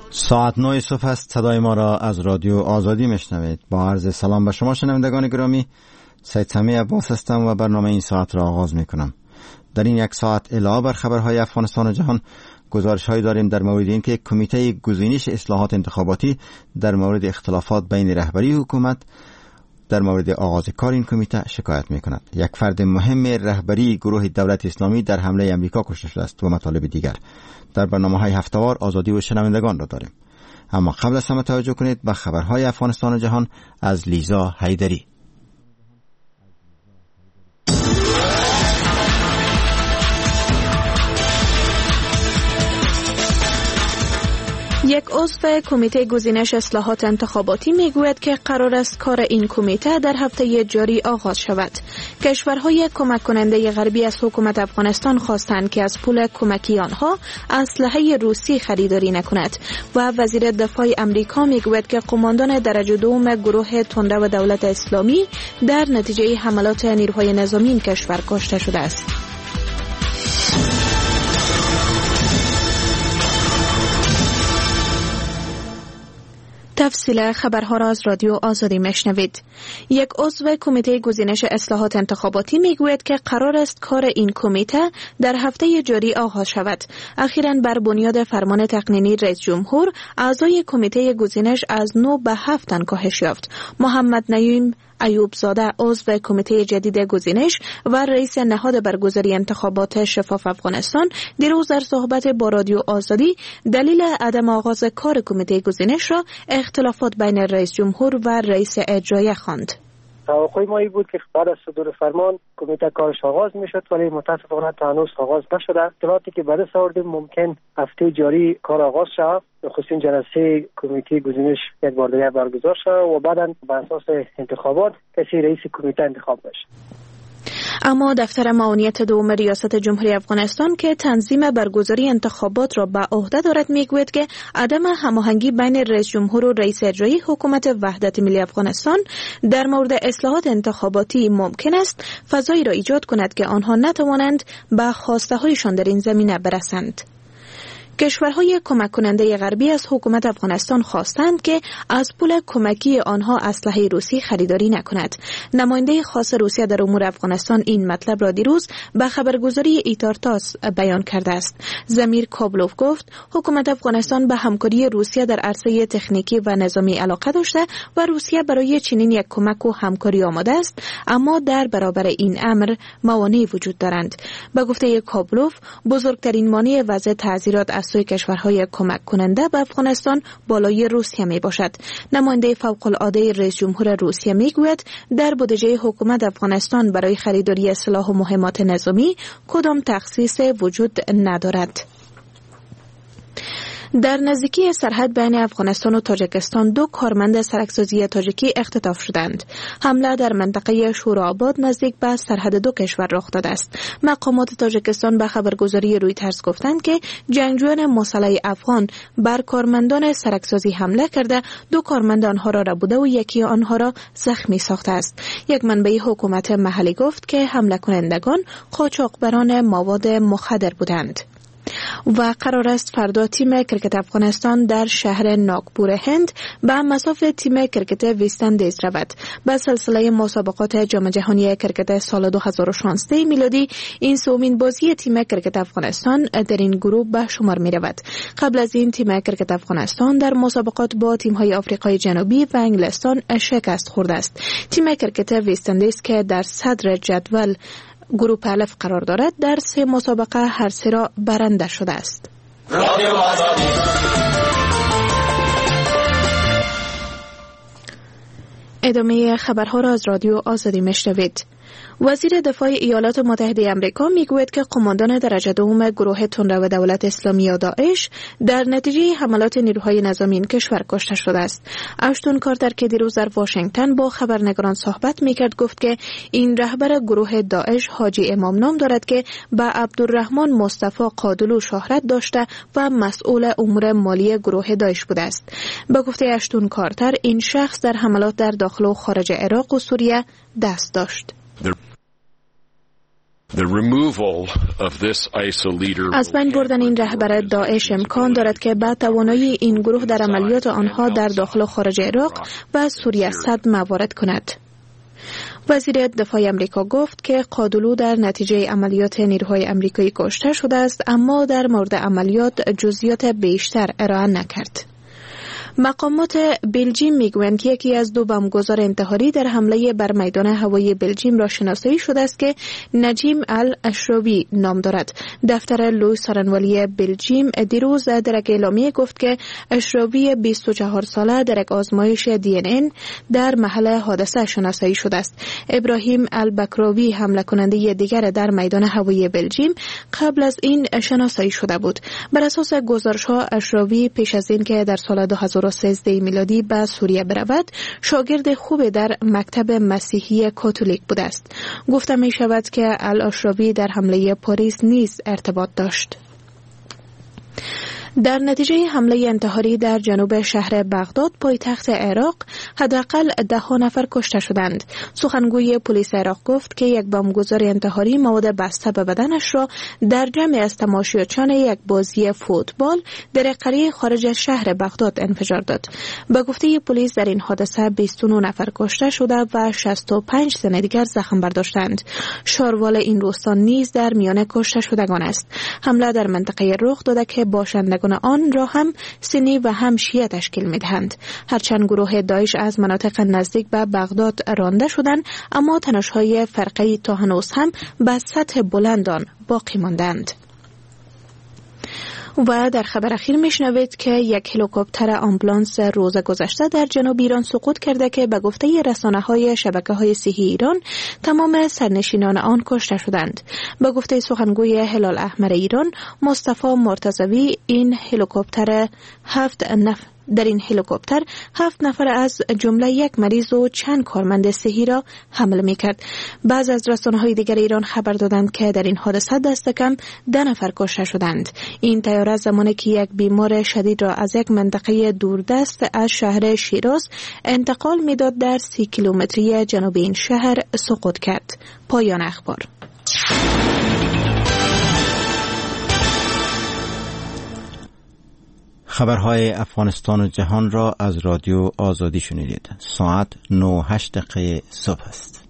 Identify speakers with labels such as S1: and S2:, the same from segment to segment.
S1: ساعت 9 صبح است. صدای ما را از رادیو آزادی میشنوید. با عرض سلام به شما شنوندگان گرامی، سید سمی عباس هستم و برنامه این ساعت را آغاز میکنم. در این یک ساعت علاوه بر خبرهای افغانستان و جهان، گزارش‌هایی داریم در مورد اینکه کمیته گزینش اصلاحات انتخاباتی در مورد اختلافات بین رهبری حکومت در مورد آغاز کار این کمیته شکایت می‌کند. یک فرد مهم رهبری گروه دولت اسلامی در حمله امریکا کشته شده است و مطالب دیگر. در برنامه‌های هفته‌وار آزادی و شنوندگان را داریم. اما قبل از همه توجه کنید به خبرهای افغانستان و جهان از لیزا حیدری.
S2: یک عضو کمیته گزینش اصلاحات انتخاباتی میگوید که قرار است کار این کمیته در هفته جاری آغاز شود. کشورهای کمک کننده غربی از حکومت افغانستان خواستند که از پول کمکی آنها اسلحه روسی خریداری نکند و وزیر دفاع امریکا میگوید که قماندان درجه دوم گروه تندرو دولت اسلامی در نتیجه حملات نیروهای نظامی این کشور کشته شده است. تفصیل خبرها را از رادیو آزادی میشنوید. یک عضو کمیته گزینش اصلاحات انتخاباتی میگوید که قرار است کار این کمیته در هفته جاری آغاز شود. اخیراً بر بنیاد فرمان تقنینی رئیس جمهور، اعضای کمیته گزینش از 9 به 7 تن کاهش یافت. محمد نعیم ایوب زاده، عضو کمیته جدید گزینش و رئیس نهاد برگزاری انتخابات شفاف افغانستان، دیروز در صحبت با رادیو آزادی دلیل عدم آغاز کار کمیته گزینش را اختلافات بین رئیس جمهور و رئیس اجرایی خواند.
S3: توقع ما این بود که بعد از صدور فرمان کمیته کارش آغاز میشد، ولی متاسفانه تا هنوز آغاز نشده. اطلاعاتی که بعد آوردیم ممکن هفته جاری کار آغاز شود، نخستین جلسه کمیته گزینش یک بار دیگر برگزار شود و بعدا بر اساس انتخابات کسی رئیس کمیته انتخاب بشه.
S2: اما دفتر معاونیت دوم ریاست جمهوری افغانستان که تنظیم برگزاری انتخابات را به عهده دارد میگوید که عدم هماهنگی بین رئیس جمهور و رئیس اجرایی حکومت وحدت ملی افغانستان در مورد اصلاحات انتخاباتی ممکن است فضایی را ایجاد کند که آنها نتوانند به خواسته هایشان در این زمینه برسند. کشورهای کمک کننده غربی از حکومت افغانستان خواستند که از پول کمکی آنها اسلحه روسی خریداری نکند. نماینده خاص روسیه در امور افغانستان این مطلب را دیروز به خبرگزاری ایتارتاس بیان کرده است. زمیر کابلوف گفت حکومت افغانستان به همکاری روسیه در عرصه تکنیکی و نظامی علاقه داشته و روسیه برای چنین یک کمک و همکاری آماده است، اما در برابر این امر موانعی وجود دارند. به گفته کابلوف، بزرگترین مانع وضع تعزیرات از سوی کشورهای کمک کننده به افغانستان بالای روسیه می باشد. نماینده فوق العاده رئیس جمهور روسیه می گوید در بودجه حکومت افغانستان برای خریداری سلاح و مهمات نظامی کدام تخصیص وجود ندارد. در نزدیکی سرحد بین افغانستان و تاجیکستان 2 کارمند سرکسازی تاجیکی اختطاف شدند. حمله در منطقه شورآباد نزدیک به سرحد 2 کشور رخ داده است. مقامات تاجیکستان به خبرگزاری رویترز گفتند که جنگجویان مسلح افغان بر کارمندان سرکسازی حمله کرده، 2 کارمند آنها را ربوده و یکی آنها را زخمی ساخته است. یک منبع حکومت محلی گفت که حمله کنندگان قاچاقبران مواد مخدر بودند. و قرار است فردا تیم کرکت افغانستان در شهر ناگپور هند به مصاف تیم کرکت وست اندیز رود. به سلسله مسابقات جام جهانی کرکت سال 2016 میلادی این سومین بازی تیم کرکت افغانستان در این گروه به شمار می رود. قبل از این تیم کرکت افغانستان در مسابقات با تیم‌های آفریقای جنوبی و انگلستان شکست خورده است. تیم کرکت وست اندیز که در صدر جدول گروه الف قرار دارد در 3 مسابقه هر 3 را برنده شده است. ادامه خبرها را از رادیو آزادی میشنوید. وزیر دفاع ایالات متحده آمریکا میگوید که قماندان درجه دوم گروه تندرو دولت اسلامی یا داعش در نتیجه حملات نیروهای نظامی این کشور کشته شده است. اشتون کارتر که دیروز در واشنگتن با خبرنگاران صحبت میکرد گفت که این رهبر گروه داعش حاجی امام نام دارد که به عبدالرحمن مصطفی قادلو شهرت داشته و مسئول امور مالی گروه داعش بوده است. به گفته اشتون کارتر این شخص در حملات در داخل و خارج عراق و سوریه دست داشت. از بین بردن این رهبر داعش امکان دارد که بعد توانایی این گروه در عملیات آنها در داخل و خارج عراق و سوریه صدمه وارد کند. وزیر دفاع امریکا گفت که قادلو در نتیجه عملیات نیروهای امریکایی کشته شده است، اما در مورد عملیات جزئیات بیشتر ارائه نکرد. مقامات بلژیم میگویند که یکی از دو بمبگذار انتحاری در حمله بر میدان هوایی بلژیم را شناسایی شده است که نجیم الاشراوی نام دارد. دفتر لوی سارنوالی بلژیم دیروز در یک اعلامیه گفت که اشراوی 24 ساله در یک آزمایش DNA در محل حادثه شناسایی شده است. ابراهیم البکراوی حمله کننده دیگر در میدان هوایی بلژیم قبل از این شناسایی شده بود. بر اساس گزارش‌ها اشراوی پیش از این که در سال 2013 میلادی به سوریه برود شاگرد خوب در مکتب مسیحی کاتولیک بوده است. گفته می شود که الاشراوی در حمله پاریس نیز ارتباط داشت. در نتیجه حمله انتحاری در جنوب شهر بغداد پایتخت عراق حداقل 10 نفر کشته شدند. سخنگوی پلیس عراق گفت که یک بمبگذار انتحاری مواد بسته به بدنش را در جمع از تماشاچیان یک بازی فوتبال در قریه خارج از شهر بغداد انفجار داد. به گفته پلیس در این حادثه 29 نفر کشته شده و 65 تن دیگر زخم برداشتند. شاروال این روستا نیز در میان کشته شدگان است. حمله در منطقه رخ داده که باشندگان آن را هم سنی و هم شیعه تشکیل می‌دهند. هرچند گروه داعش از مناطق نزدیک به بغداد رانده شدند، اما تنش‌های فرقه‌ای تا هنوز هم به سطح بلند آن باقی ماندند. و در خبر اخیر میشنوید که یک هلیکوپتر آمبولانس روز گذشته در جنوب ایران سقوط کرده که به گفته رسانه‌های شبکه‌های صحی ایران تمام سرنشینان آن کشته شدند. به گفته سخنگوی هلال احمر ایران مصطفی مرتضوی در این هلیکوپتر 7 نفر از جمله یک مریض و چند کارمند صحی را حمل می‌کرد. بعض از رسانه‌های دیگر ایران خبر دادند که در این حادثه دست کم 10 نفر کشته شدند. این طیاره زمانی که یک بیمار شدید را از یک منطقه دوردست از شهر شیراز انتقال می‌داد در 30 کیلومتری جنوب این شهر سقوط کرد. پایان اخبار.
S1: خبرهای افغانستان و جهان را از رادیو آزادی شنیدید. ساعت 9:08 صبح است.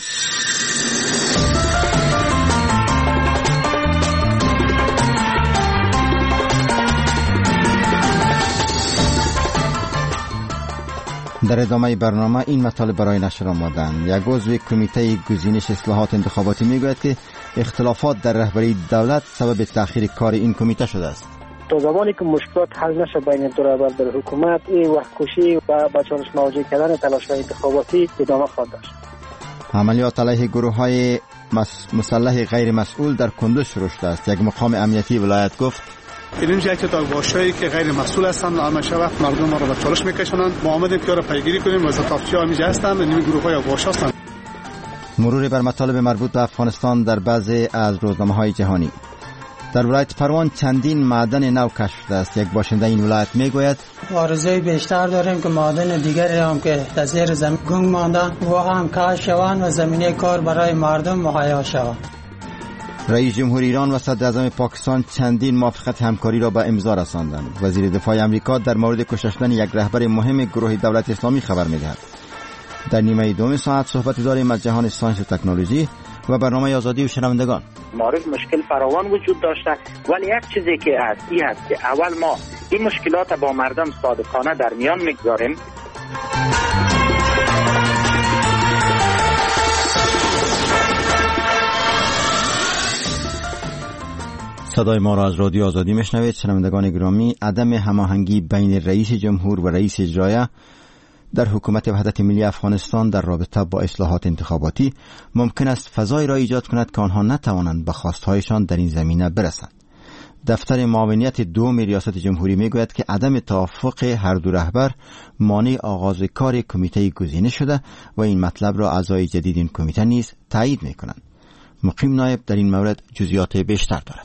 S1: در ادامه برنامه این مطالب برای نشر آمدند. یک عضو کمیته گزینش اصلاحات انتخاباتی میگوید که اختلافات در رهبری دولت سبب تأخیر کار این کمیته شده است.
S3: تا زمانی که مشکلات حل نشه بین دو رهبر در حکومت، این وقت کشی و با چالش مواجه کردن تلاش‌های انتخاباتی ادامه خواهد داشت.
S1: عملیات علیه گروه‌های مسلح غیر مسئول در کندوز شروع شده است. یک مقام امنیتی ولایت گفت
S4: این جایی تا باشایی که غیر مسئول هستند همیشه وقت مردم ما را به چالش میکشونند. ما آمدیم که را پیگیری کنیم و زتافچی ها میجا هستند. این گروه‌های باش هستند.
S1: مرور بر مطالب مربوط به افغانستان در بعضی از روزنامه‌های جهانی. در ولایت پروان چندین معدن نو کشف شده است. یک باشنده این ولایت میگوید
S5: آرزوی بیشتر داریم که معدن دیگری هم که در زیر زمین گنگ مانده و هم کشف شوند و زمینه کار برای مردم مهیا شود.
S1: رئیس جمهور ایران و صدر اعظم پاکستان چندین موافقت همکاری را به امضا رساندند. وزیر دفاع آمریکا در مورد کشته شدن یک رهبر مهم گروه دولت اسلامی خبر می‌دهد. در نیمه دوم ساعت صحبت داریم از جهان ساینس و تکنولوژی و برنامه آزادی و شنوندگان.
S6: مارد مشکل فراوان وجود داشته، ولی یک چیزی که هست که اول ما این مشکلات با مردم صادقانه در میان میگذاریم.
S1: صدای ما را از رادیو آزادی میشنوید. شنوندگان گرامی، عدم هماهنگی بین رئیس جمهور و رئیس اجرایه در حکومت وحدت ملی افغانستان در رابطه با اصلاحات انتخاباتی ممکن است فضای را ایجاد کند که آنها نتوانند به خواستهایشان در این زمینه برسند. دفتر معاونیت دوم ریاست جمهوری میگوید که عدم توافق هر دو رهبر مانع آغاز کار کمیته گزینش شده و این مطلب را اعضای جدید این کمیته نیز تایید میکنند. مقیم نایب در این مورد جزئیات بیشتر دارد.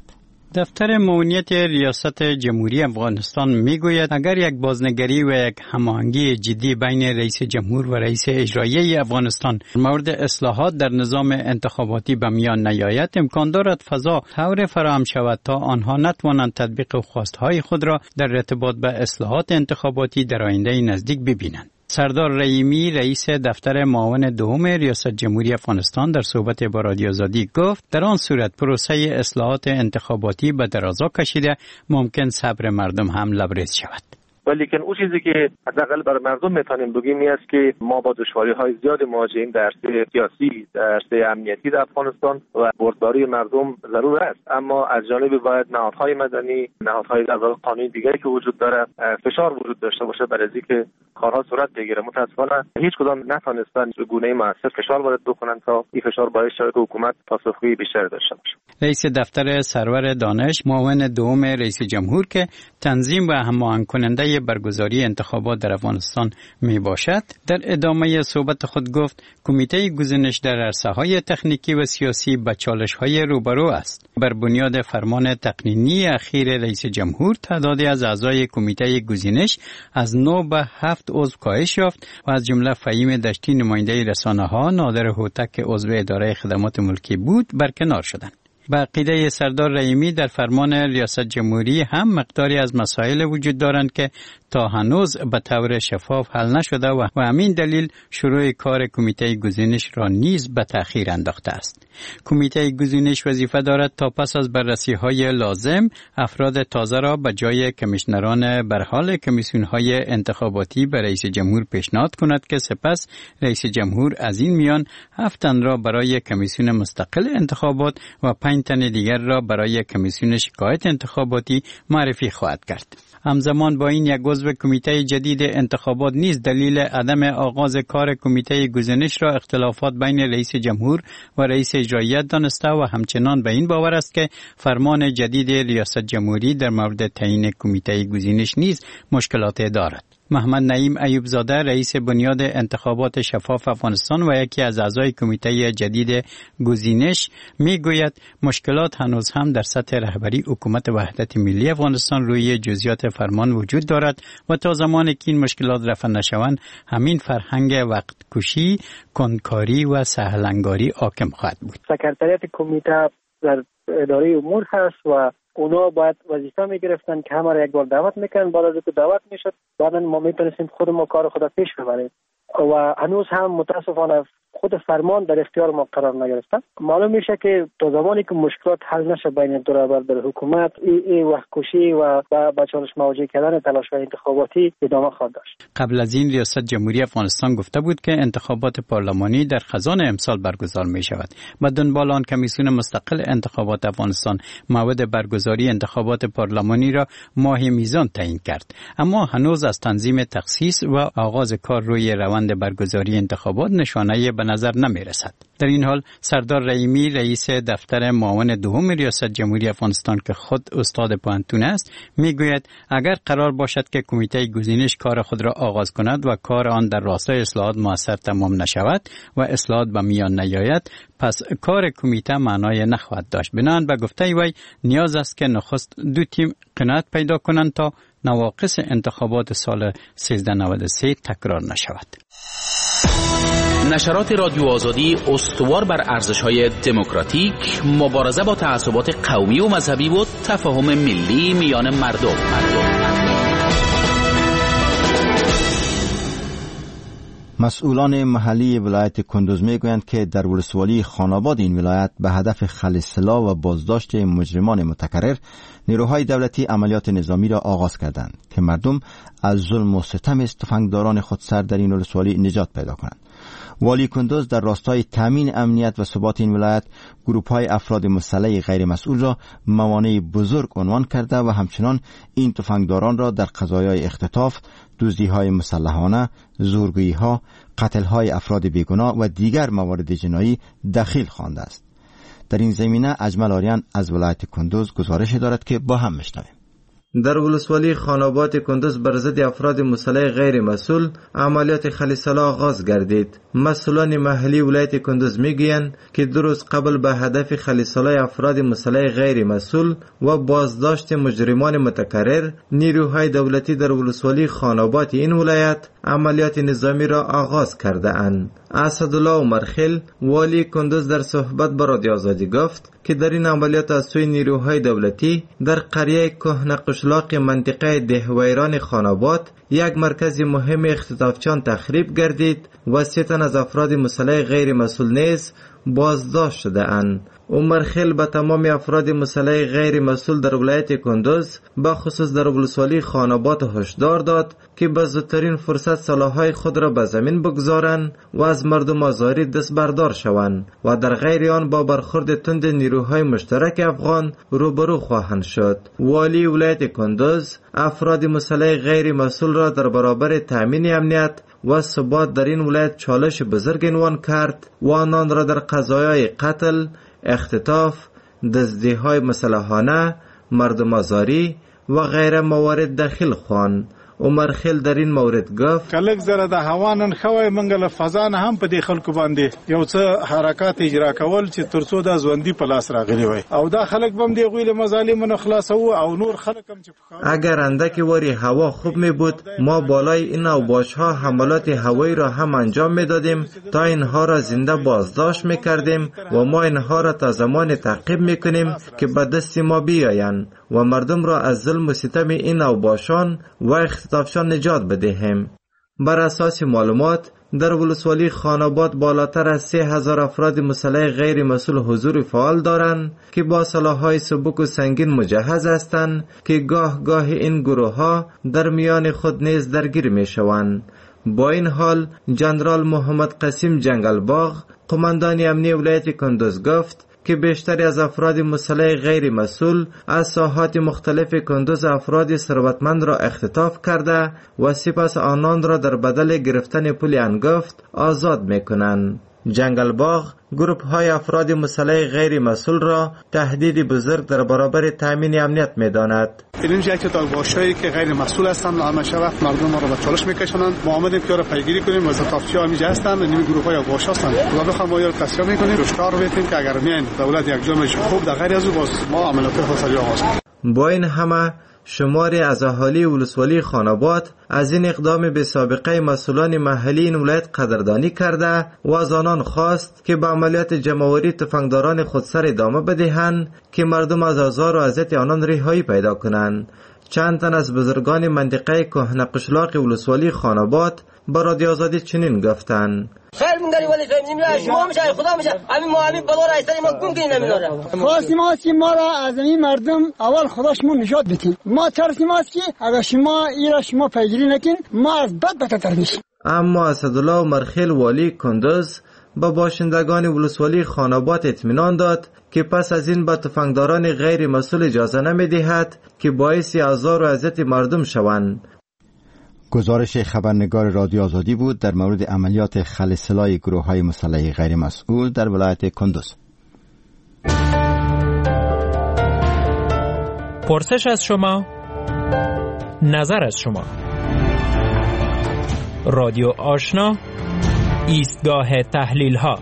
S7: دفتر معاونیت ریاست جمهوری افغانستان میگوید اگر یک بازنگری و یک هماهنگی جدی بین رئیس جمهور و رئیس اجرایی افغانستان مورد اصلاحات در نظام انتخاباتی به میان نیاید، امکان دارد فضا طور فراهم شود تا آنها نتوانند تطبیق خواستهای خود را در ارتباط به اصلاحات انتخاباتی در آینده نزدیک ببینند. سردار رحیمی رئیس دفتر معاون دوم ریاست جمهوری افغانستان در صحبت با رادیو آزادی گفت در آن صورت پروسه اصلاحات انتخاباتی به درازا کشیده ممکن صبر مردم هم لبریز شود.
S8: ولیکن اون چیزی که حداقل برای مردم میتونیم بگیم این است که ما با دشواری‌های زیاد مواجهیم در عرصه سیاسی، در عرصه امنیتی در افغانستان و بردباری مردم ضرور است، اما از جانب باید نهادهای مدنی، نهادهای در واقع قانونی دیگری که وجود داره فشار وجود داشته باشه برای اینکه کارها صورت بگیره. متأسفانه هیچ کدام نتونستن به گونه‌ای موثر فشار وارد بکنن تا این فشار باعث شود که حکومت پاسخگویی بیشتر داشته باشه.
S7: رئیس دفتر سرور دانش معاون دوم رئیس جمهور که تنظیم و هماهنگ کننده برگزاری انتخابات در افغانستان می باشد در ادامه صحبت خود گفت کمیته گزینش در عرصه‌های تکنیکی و سیاسی با چالش‌های روبرو است. بر بنیاد فرمان تقنینی اخیر رئیس جمهور تعدادی از اعضای کمیته گزینش از 9 به 7 عضو کاهش یافت و از جمله فهیم دشتی نماینده رسانه‌ها، نادر هوتک که عضو اداره خدمات ملکی بود برکنار شدند. به عقیده سردار رحیمی در فرمان ریاست جمهوری هم مقداری از مسائل وجود دارند که تا هنوز به طور شفاف حل نشده و همین دلیل شروع کار کمیته گزینش را نیز به تأخیر انداخته است. کمیته گزینش وظیفه دارد تا پس از بررسی‌های لازم افراد تازه را به جای کمیشنران برحال کمیسیون‌های انتخاباتی به رئیس جمهور پیشنهاد کند که سپس رئیس جمهور از این میان 7 تن را برای کمیسیون مستقل انتخابات و 5 تن دیگر را برای کمیسیون شکایت انتخاباتی معرفی خواهد کرد. همزمان با این یک عضو کمیته جدید انتخابات نیز دلیل عدم آغاز کار کمیته گزینش را اختلافات بین رئیس جمهور و رئیس اجرایی دانسته و همچنان به این باور است که فرمان جدید ریاست جمهوری در مورد تعیین کمیته گزینش نیز مشکلات دارد. محمد نعیم ایوب زاده رئیس بنیاد انتخابات شفاف افغانستان و یکی از اعضای کمیته جدید گزینش میگوید مشکلات هنوز هم در سطح رهبری حکومت وحدت ملی افغانستان روی جزئیات فرمان وجود دارد و تا زمانی که این مشکلات رفع نشوند همین فرهنگ وقت کشی، کنکاری و سهلنگاری حاکم خواهد بود.
S3: سکرتریات کمیته در اداره امور هست و اونا باید وظیفه میگرفتن که همه را یک بار دعوت میکنن، بعد از اینکه دعوت میشد بعدا ما میتونستیم خود ما کار خود پیش ببریم و هنوز هم متاسفانه خود فرمان در اختیار ما قرار نگرفته. معلوم میشه که تا زمانی که مشکلات حل نشه بین دو رهبر در حکومت این وقت‌کشی و با چالش مواجه کردن تلاش‌های انتخاباتی ادامه خواهد داشت.
S7: قبل از این ریاست جمهوری افغانستان گفته بود که انتخابات پارلمانی در خزان امسال برگزار می شود. با دنبال آن کمیسیون مستقل انتخابات افغانستان موعد برگزاری انتخابات پارلمانی را ماه میزان تعیین کرد، اما هنوز از تنظیم تخصیص و آغاز کار روی روند برگزاری انتخابات نشانه‌ای به نظر نمی رسد. در این حال سردار رحیمی رئیس دفتر معاون دوم ریاست جمهوری افغانستان که خود استاد پوهنتون است میگوید اگر قرار باشد که کمیته گزینش کار خود را آغاز کند و کار آن در راستای اصلاحات موثر تمام نشود و اصلاحات به میان نیاید پس کار کمیته معنای نخواهد داشت. بنابراین به گفته وی نیاز است که نخست دو تیم قناعت پیدا کنند تا نواقص انتخابات سال 1393 تکرار نشود.
S9: نشرات رادیو آزادی استوار بر ارزش‌های دموکراتیک، مبارزه با تعصبات قومی و مذهبی و تفاهم ملی میان مردم.
S1: مسئولان محلی ولایت کندوز میگویند که در ولسوالی خاناباد این ولایت به هدف خلع سلاح و بازداشت مجرمان متکرر نیروهای دولتی عملیات نظامی را آغاز کردند که مردم از ظلم و ستم تفنگداران خودسر در این ولسوالی نجات پیدا کنند. والی کندوز در راستای تامین امنیت و ثبات این ولایت گروه‌های افراد مسلح غیر مسئول را موانع بزرگ عنوان کرده و همچنان این تفنگداران را در قضایای اختطاف، دزدی‌های مسلحانه، زورگویی‌ها، قتل‌های افراد بیگناه و دیگر موارد جنایی دخیل خوانده است. در این زمینه اجمل آریان از ولایت کندوز گزارش دارد که با هم میشنویم.
S10: در ولسوالی خاناباد کندوز بر ضد افراد مسلح غیر مسئول عملیات خلیصله آغاز گردید. مسئولان محلی ولایت کندوز میگویند که 2 روز قبل به هدف خلیصله افراد مسلح غیر مسئول و بازداشت مجرمان متکرر نیروهای دولتی در ولسوالی خاناباد این ولایت عملیات نظامی را آغاز کرده اند. اسدالله عمرخیل والی کندوز در صحبت با رادیو آزادی گفت که در این عملیات از سوی نیروهای دولتی در قریه کهنه قشلاق منطقه دهویران خاناباد یک مرکز مهم اختطافچان تخریب گردید و 3 تن از افراد مسلح غیر مسئول نیز بازداشت شده اند. عمرخیل به تمام افراد مسلح غیر مسئول در ولایت کندوز به خصوص در ولسوالی خاناباد هشدار داد که به زودترین فرصت سلاح‌های خود را به زمین بگذارند و از مردم آزاری دست بردار شوند و در غیر آن با برخورد تند نیروهای مشترک افغان روبرو خواهند شد. والی ولایت کندوز افراد مسلح غیر مسئول را در برابر تامین امنیت و ثبات در این ولایت چالش بزرگ عنوان کرد و آنان را در قضایای قتل، اختطاف، دزدی‌های مسلحانه، مردم آزاری و غیره موارد داخل خواند. عمرخیل در این مورد گفت
S4: کلک زره د هوا نن خوای منګل فضا نه هم په دې خلکو باندې یو څه حرکات اجرا کول چې ترڅو د ژوندۍ په لاس راغلي وي او دا خلک بم دی غویل مظالم نه خلاصو او نور خلک هم چې
S10: اگر اندکی وری هوا خوب می بود ما بالای این اوباش‌ها حملات هوایی را هم انجام میدادیم تا اینها را زنده بازداشت میکردیم و ما اینها را تا زمان تعقیب میکنیم که به دست ما بیایند و مردم را از ظلم و ستم این اوباشان و اختطافشان نجات بدهیم. بر اساس معلومات در ولسوالی خاناباد بالاتر از 3000 افراد مسلح غیر مسئول حضور فعال دارند که با سلاح‌های سبک و سنگین مجهز هستند که گاه گاه این گروه‌ها در میان خود نیز درگیر می‌شوند. با این حال جنرال محمد قاسم جنگلباغ قماندان امنیتی ولایت کندوز گفت که بیشتری از افراد مسلح غیر مسئول از ساحات مختلف کندوز افراد ثروتمند را اختطاف کرده و سپس آنان را در بدل گرفتن پول انگفت آزاد میکنند. جنگلباغ گروپ های افراد مسلح غیر مسئول را تهدید بزرگ در برابر تامین امنیت میداند.
S4: این جایی تا باشایی که غیر مسئول هستند همش وقت مردم را به چالش میکشونند. ما آمدیم که را پیگیری کنیم و زطافچی ها اینجا هستند، این گروپ های باش هستند. و بخوام ما یار تصفیه میکنیم، دشوار بدیم که اگر میان دولت یک جرمش خوب در غیر از او باز ما عملیات خاصی آغاز کنیم.
S10: با این همه شماری از اهالی ولسوالی خاناباد از این اقدام به سابقه مسئولان محلی این ولایت قدردانی کرده و از آنان خواست که به عملیات جمع‌آوری تفنگداران خودسر ادامه بدهند که مردم از آزار و اذیت آنان رهایی پیدا کنند. چند تن از بزرگان منطقه کهنه قشلاق ولسوالی خاناباد با رادیو آزادی چنین گفتند:
S11: خیر می‌گری ولی خیر ما میشه خدا میشه همین ما همین بلا را استری ما گم کنیم نمی‌داره.
S12: خواستیم است که ما را از این مردم اول خداشمون نجات بدیم. ما ترسیم است که اگر شما ایرا شما پیگیری نکن ما از بد بدتر میشیم.
S10: اما اسدالله عمرخیل والی کندوز با باشندگان ولسوالی خاناباد اطمینان داد که پس از این به تفنگداران غیر مسئول اجازه نمی‌دهد که باعث آزار و اذیت مردم شوند.
S1: گزارش خبرنگار رادیو آزادی بود در مورد عملیات خلسلای گروه‌های مسلح غیر مسئول در ولایت کندوز.
S13: پرسش از شما، نظر از شما. رادیو آشنا، ایستگاه تحلیل ها.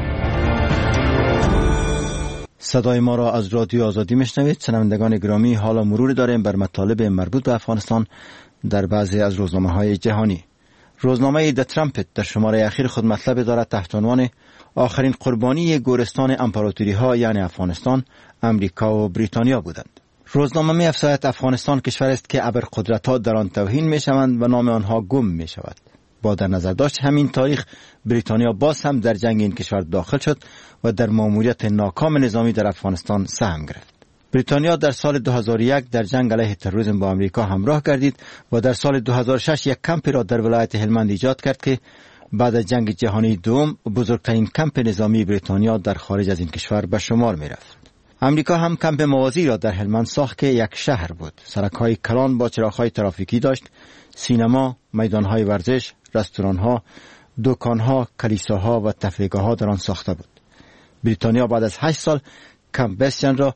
S1: صدای ما را از رادیو آزادی میشنوید. شنوندگان گرامی، حالا مرور داریم بر مطالب مربوط به افغانستان در بعضی از روزنامه‌های جهانی. روزنامه د ترامپت در شماره اخیر خود مطلب دارد تحت عنوان آخرین قربانی گورستان امپراتوری‌ها یعنی افغانستان، امریکا و بریتانیا بودند. روزنامه می‌افزاید افغانستان کشوری است که ابرقدرت‌ها در آن توهین می‌شوند و نام آنها گم می‌شود. با در نظر داشت همین تاریخ بریتانیا باز هم در جنگ این کشور داخل شد و در مأموریت ناکام نظامی در افغانستان سهم گرفت. بریتانیا در سال 2001 در جنگ علیه تروریسم با آمریکا همراه گردید و در سال 2006 یک کمپی را در ولایت هلمند ایجاد کرد که بعد از جنگ جهانی دوم بزرگترین کمپ نظامی بریتانیا در خارج از این کشور به شمار می رفت. آمریکا هم کمپ موازی را در هلمند ساخت که یک شهر بود. سرک‌های کلان با چراغ‌های ترافیکی داشت، سینما، میدان‌های ورزش، رستوران‌ها، دکان‌ها، کلیساها و تفریحگاه‌ها در آن ساخته بود. بریتانیا بعد از 8 سال کمپ بستین را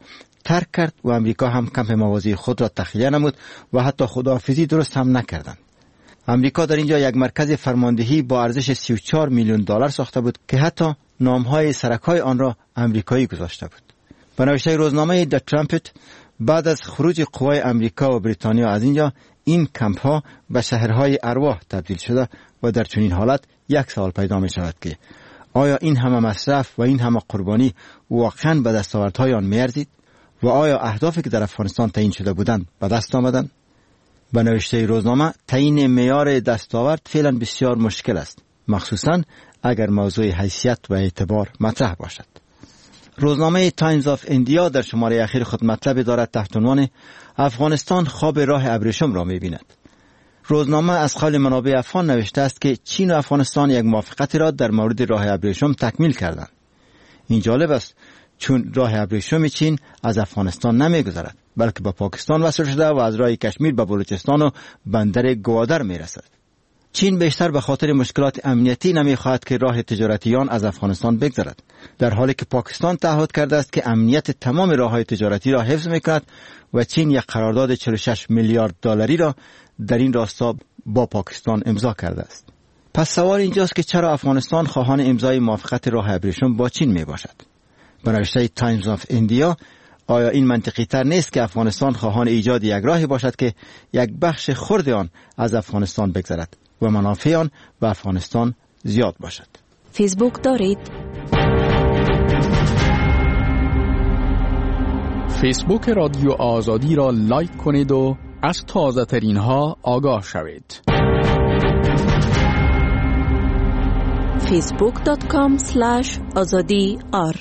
S1: ترک کرد و امریکا هم کمپ موازی خود را تخلیه نمود و حتی خداحافظی درست هم نکردند. امریکا در اینجا یک مرکز فرماندهی با ارزش 34 میلیون دلار ساخته بود که حتی نامهای سرک‌های آن را امریکایی گذاشته بود. به نوشته روزنامه د ترامپت، بعد از خروج قوای امریکا و بریتانیا از اینجا، این کمپ ها به شهرهای ارواح تبدیل شده و در چنین حالت یک سوال پیدا می شود که آیا این همه مصرف و این همه قربانی واقعا به دستاوردهای آن می ارزید و آیا اهدافی که در افغانستان تعیین شده بودند به دست آمدند؟ به نوشته روزنامه، تعیین معیار دستاورد فعلا بسیار مشکل است، مخصوصا اگر موضوع حیثیت و اعتبار مطرح باشد. روزنامه تایمز آف اندیا در شماره اخیر خود مطلب دارد تحت عنوان افغانستان خواب راه ابریشم را می‌بیند. روزنامه از قول منابع افغان نوشته است که چین و افغانستان یک موافقتی را در مورد راه ابریشم تکمیل کردند. این جالب است چون راه ابریشم چین از افغانستان نمی‌گذرد، بلکه به پاکستان وصل شده و از راه کشمیر به بلوچستان و بندر گوادر می‌رسد. چین بیشتر به خاطر مشکلات امنیتی نمی‌خواهد که راه تجارتیان از افغانستان بگذرد، در حالی که پاکستان تعهد کرده است که امنیت تمام راه‌های تجارتی را حفظ می‌کند و چین یک قرارداد 46 میلیارد دلاری را در این راستا با پاکستان امضا کرده است. پس سوال اینجاست که چرا افغانستان خواهان امضای موافقت راه ابریشم با چین میباشد؟ به نوشته تایمز آف اندیا، آیا این منطقی تر نیست که افغانستان خواهان ایجاد یک راهی باشد که یک بخش خرد آن از افغانستان بگذرد و منافع آن به افغانستان زیاد باشد؟
S2: فیسبوک دارید؟
S14: فیسبوک رادیو آزادی را لایک کنید و از تازه ترین ها آگاه شوید.
S2: facebook.com/azadi.ar.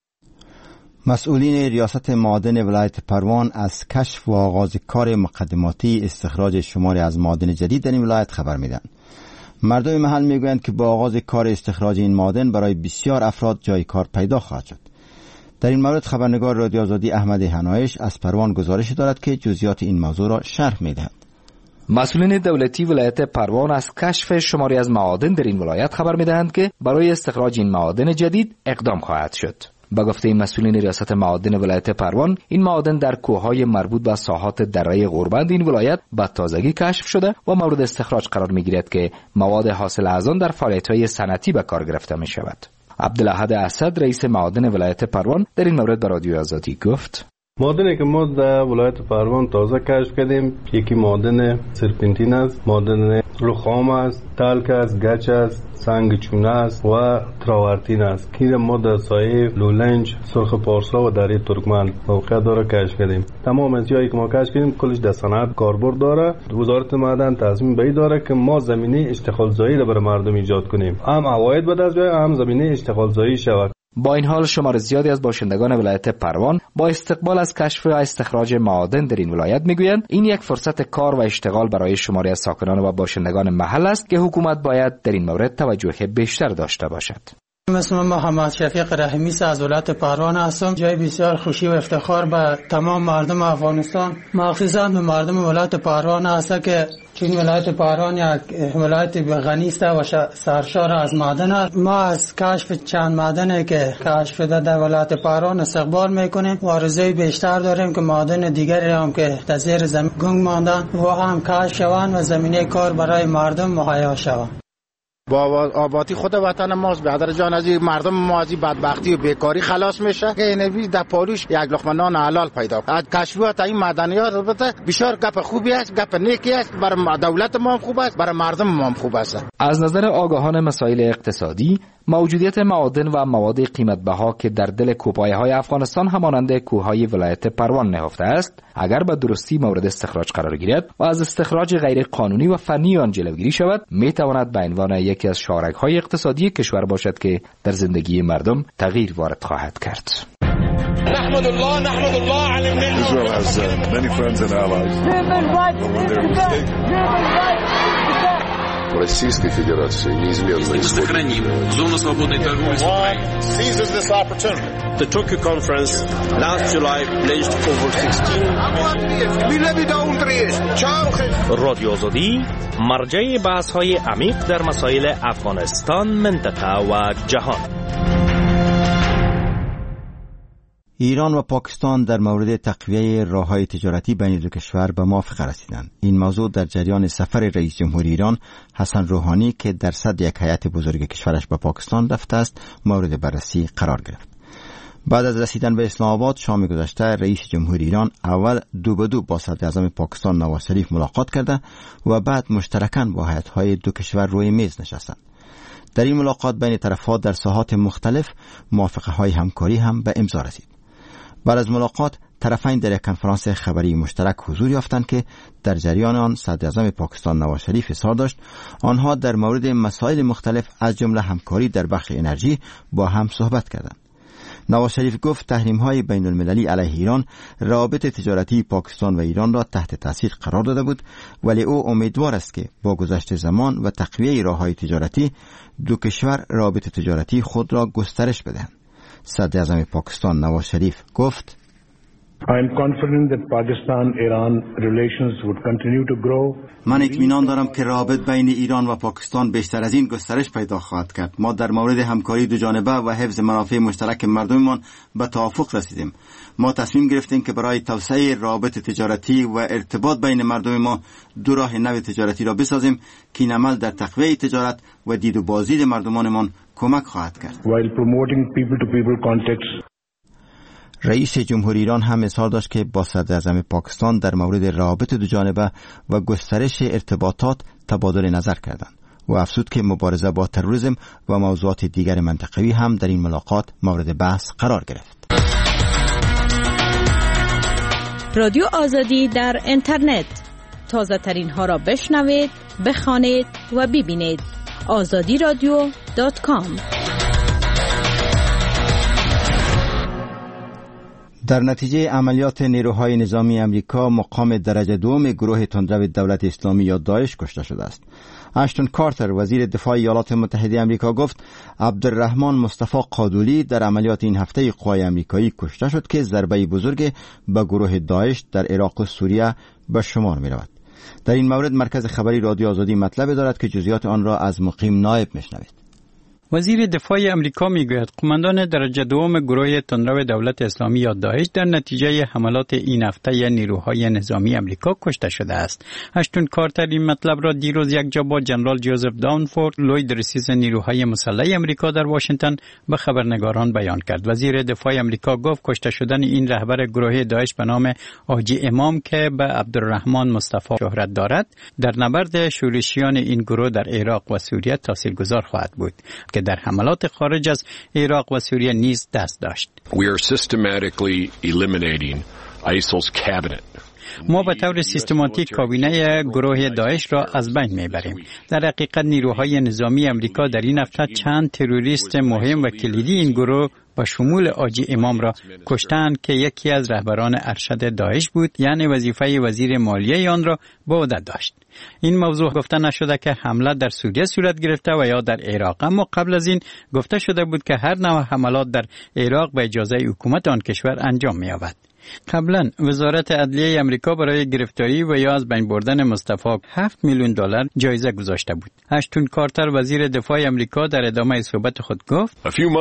S1: مسئولین ریاست معادن ولایت پروان از کشف و آغاز کار مقدماتی استخراج شماری از معادن جدید در این ولایت خبر میدن. مردم محل میگویند که با آغاز کار استخراج این معادن برای بسیار افراد جای کار پیدا خواهد شد. در این مورد خبرنگار رادیو آزادی احمد حنایش از پروان گزارش دارد که جزئیات این موضوع را شرح میدهد.
S15: مسئولین دولتی ولایت پروان از کشف شماری از معادن در این ولایت خبر میدهند که برای استخراج این معادن جدید اقدام خواهد شد. با گفته مسئولین ریاست معادن ولایت پروان، این معادن در کوههای مربوط به ساحات دره غوربند این ولایت به تازگی کشف شده و مورد استخراج قرار میگیرد که مواد حاصل از آن در فعالیت‌های صنعتی به کار گرفته می شود. عبدالاحد اسد رئیس معادن ولایت پروان در این مورد به رادیو آزادی گفت:
S16: معادنی که ما در ولایت پروان تازه کشف کردیم، یکی معادن سرپنتین است، معادن رخام است، تلک است، گچ است، سنگ چونه است و تراورتین است که ما در سایه لولنج، سرخ پارسا و دره ترکمن موقع داره کشف کردیم. تمام از جایی که ما کشف کردیم کلش در صنعت کاربرد داره. وزارت معدن تصمیم به این داره که ما زمینه اشتغال زایی را برای مردم ایجاد کنیم، هم عواید به دست بیاید، هم زمینه اشتغال زایی شود.
S15: با این حال شمار زیادی از باشندگان ولایت پروان با استقبال از کشف و استخراج معادن در این ولایت میگویند این یک فرصت کار و اشتغال برای شماری از ساکنان و باشندگان محل است که حکومت باید در این مورد توجه بیشتر داشته باشد.
S5: اسم محمد شفیق رحیمی از ولایت پروان هستم. جای بسیار خوشی و افتخار به تمام مردم افغانستان، مخصوصا به مردم ولایت پروان است که چون ولایت پروان یک ولایت غنی است و سرشار از معدن است. ما از کشف چند معدنی که کشف شده در ولایت پروان استقبال میکنیم و آرزوی بیشتر داریم که معدن دیگری هم که در زیر زمین گنگ ماندن و هم کشف شوند و زمینه کار برای مردم مهیا شود.
S17: با آبادی خود وطن ماست. برادر جان، از مردم ما از بدبختی و بیکاری خلاص میشه که نبی در پالوش یک لقمه نان حلال پیدا کنه. از کشفیات این معدنیات البته بسیار گپ خوبی است، گپ نیکی است، برای دولت ما هم خوب است، برای مردم ما هم خوب است.
S15: از نظر آگاهان مسائل اقتصادی، موجودیت معادن و مواد قیمت بها که در دل کوهپایه‌های افغانستان همانند کوههای ولایت پروان نهفته است، اگر به درستی مورد استخراج قرار گیرد و از استخراج غیر قانونی و فنی آن جلوگیری شود، میتواند به عنوان یکی از شاهرگ‌های اقتصادی کشور باشد که در زندگی مردم تغییر وارد خواهد کرد.
S18: نحمد الله علی النعمة. Israel has many friends and allies.
S19: Российской Федерации неизменно
S18: сохраним зону свободной торговли с Украиной. Seizes this opportunity. The Tokyo conference last July pledged over 16
S13: رادیو آزادی مرجع بحث‌های عمیق در مسائل افغانستان، منطقه و جهان.
S1: ایران و پاکستان در مورد تقویه راه‌های تجارتی بین دو کشور به موافقه رسیدند. این موضوع در جریان سفر رئیس جمهور ایران حسن روحانی که در صدر یک هیئت بزرگ کشورش به پاکستان رفته است مورد بررسی قرار گرفت. بعد از رسیدن به اسلام آباد شام گذشته رئیس جمهور ایران اول 2 به 2 با صدر اعظم پاکستان نواز شریف ملاقات کرده و بعد مشترکاً با هیئت‌های دو کشور روی میز نشستند. در این ملاقات بین طرف‌ها در ساحات مختلف موافقه‌های همکاری هم به امضا رسید. بعد از ملاقات طرفین در یک کنفرانس خبری مشترک حضور یافتند که در جریان آن صدر اعظم پاکستان نواز شریف اظهار داشت آنها در مورد مسائل مختلف از جمله همکاری در بخش انرژی با هم صحبت کردند. نواز شریف گفت تحریم‌های بین المللی علیه ایران روابط تجارتی پاکستان و ایران را تحت تاثیر قرار داده بود، ولی او امیدوار است که با گذشت زمان و تقویه راه‌های تجارتی دو کشور روابط تجارتی خود را گسترش بدهند. صدر اعظم پاکستان نواز شریف گفت
S20: I am confident that Pakistan-Iran relations would continue to grow.
S1: من اطمینان دارم که روابط بین ایران و پاکستان بیشتر از این گسترش پیدا خواهد کرد. ما در مورد همکاری دو جانبه و حفظ منافع مشترک مردممان به توافق رسیدیم. ما تصمیم گرفتیم که برای توسعه روابط تجارتی و ارتباط بین مردم ما دو راه نو تجارتی را بسازیم که این عمل در تقویه تجارت و دید و بازدید مردمانمان کمک خواهد کرد.
S20: While promoting people-to-people contacts.
S1: رئیس جمهور ایران هم اظهار داشت که با صدر اعظم پاکستان در مورد روابط دو جانبه و گسترش ارتباطات تبادل نظر کردند و افزود که مبارزه با تروریسم و موضوعات دیگر منطقوی هم در این ملاقات مورد بحث قرار گرفت.
S21: رادیو آزادی در اینترنت، تازه ترین ها را بشنوید، بخوانید و ببینید. azadiradio.com.
S1: در نتیجه عملیات نیروهای نظامی امریکا مقام درجه دوم گروه تندرو دولت اسلامی یا داعش کشته شده است. اشتون کارتر وزیر دفاع ایالات متحده امریکا گفت عبدالرحمن مصطفی قادولی در عملیات این هفته قوای امریکایی کشته شد که ضربه بزرگ به گروه داعش در عراق و سوریه به شمار می رود. در این مورد مرکز خبری رادیو آزادی مطلب دارد که جزئیات آن را از مقیم نایب میشنوید.
S7: وزیر دفاع امریکا میگوید قماندان درجه دوم گروه تندرو دولت اسلامی یا داعش در نتیجه حملات این هفته نیروهای نظامی امریکا کشته شده است. اشتون کارتر این مطلب را دیروز یک جا با جنرال جوزف داونفورد لوید رئیس نیروهای مسلح امریکا در واشنگتن به خبرنگاران بیان کرد. وزیر دفاع امریکا گفت کشته شدن این رهبر گروه داعش به نام حاجی امام که به عبدالرحمن مصطفی شهرت دارد در نبرد شورشیان این گروه در عراق و سوریه تاثیرگذار خواهد بود که در حملات خارج از عراق و سوریه نیز دست داشت.
S19: We are systematically eliminating ISIL's cabinet.
S7: ما به طور سیستماتیک کابینه گروه داعش را از بین میبریم. در حقیقت نیروهای نظامی امریکا در این هفته چند تروریست مهم و کلیدی این گروه با شمول حاجی امام را کشتند که یکی از رهبران ارشد داعش بود، یعنی وظیفه وزیر مالیه آن را به عهده داشت. این موضوع گفته نشده که حمله در سوریه صورت گرفته و یا در عراق، اما قبل از این گفته شده بود که هر نوع حملات در عراق به اجازه حکومت آن کشور انجام می‌یابد. قبلا وزارت عدلیه امریکا برای گرفتاری و یا از بین بردن مصطفی $7 میلیون جایزه گذاشته بود. اشتون کارتر وزیر دفاع امریکا در ادامه صحبت خود گفت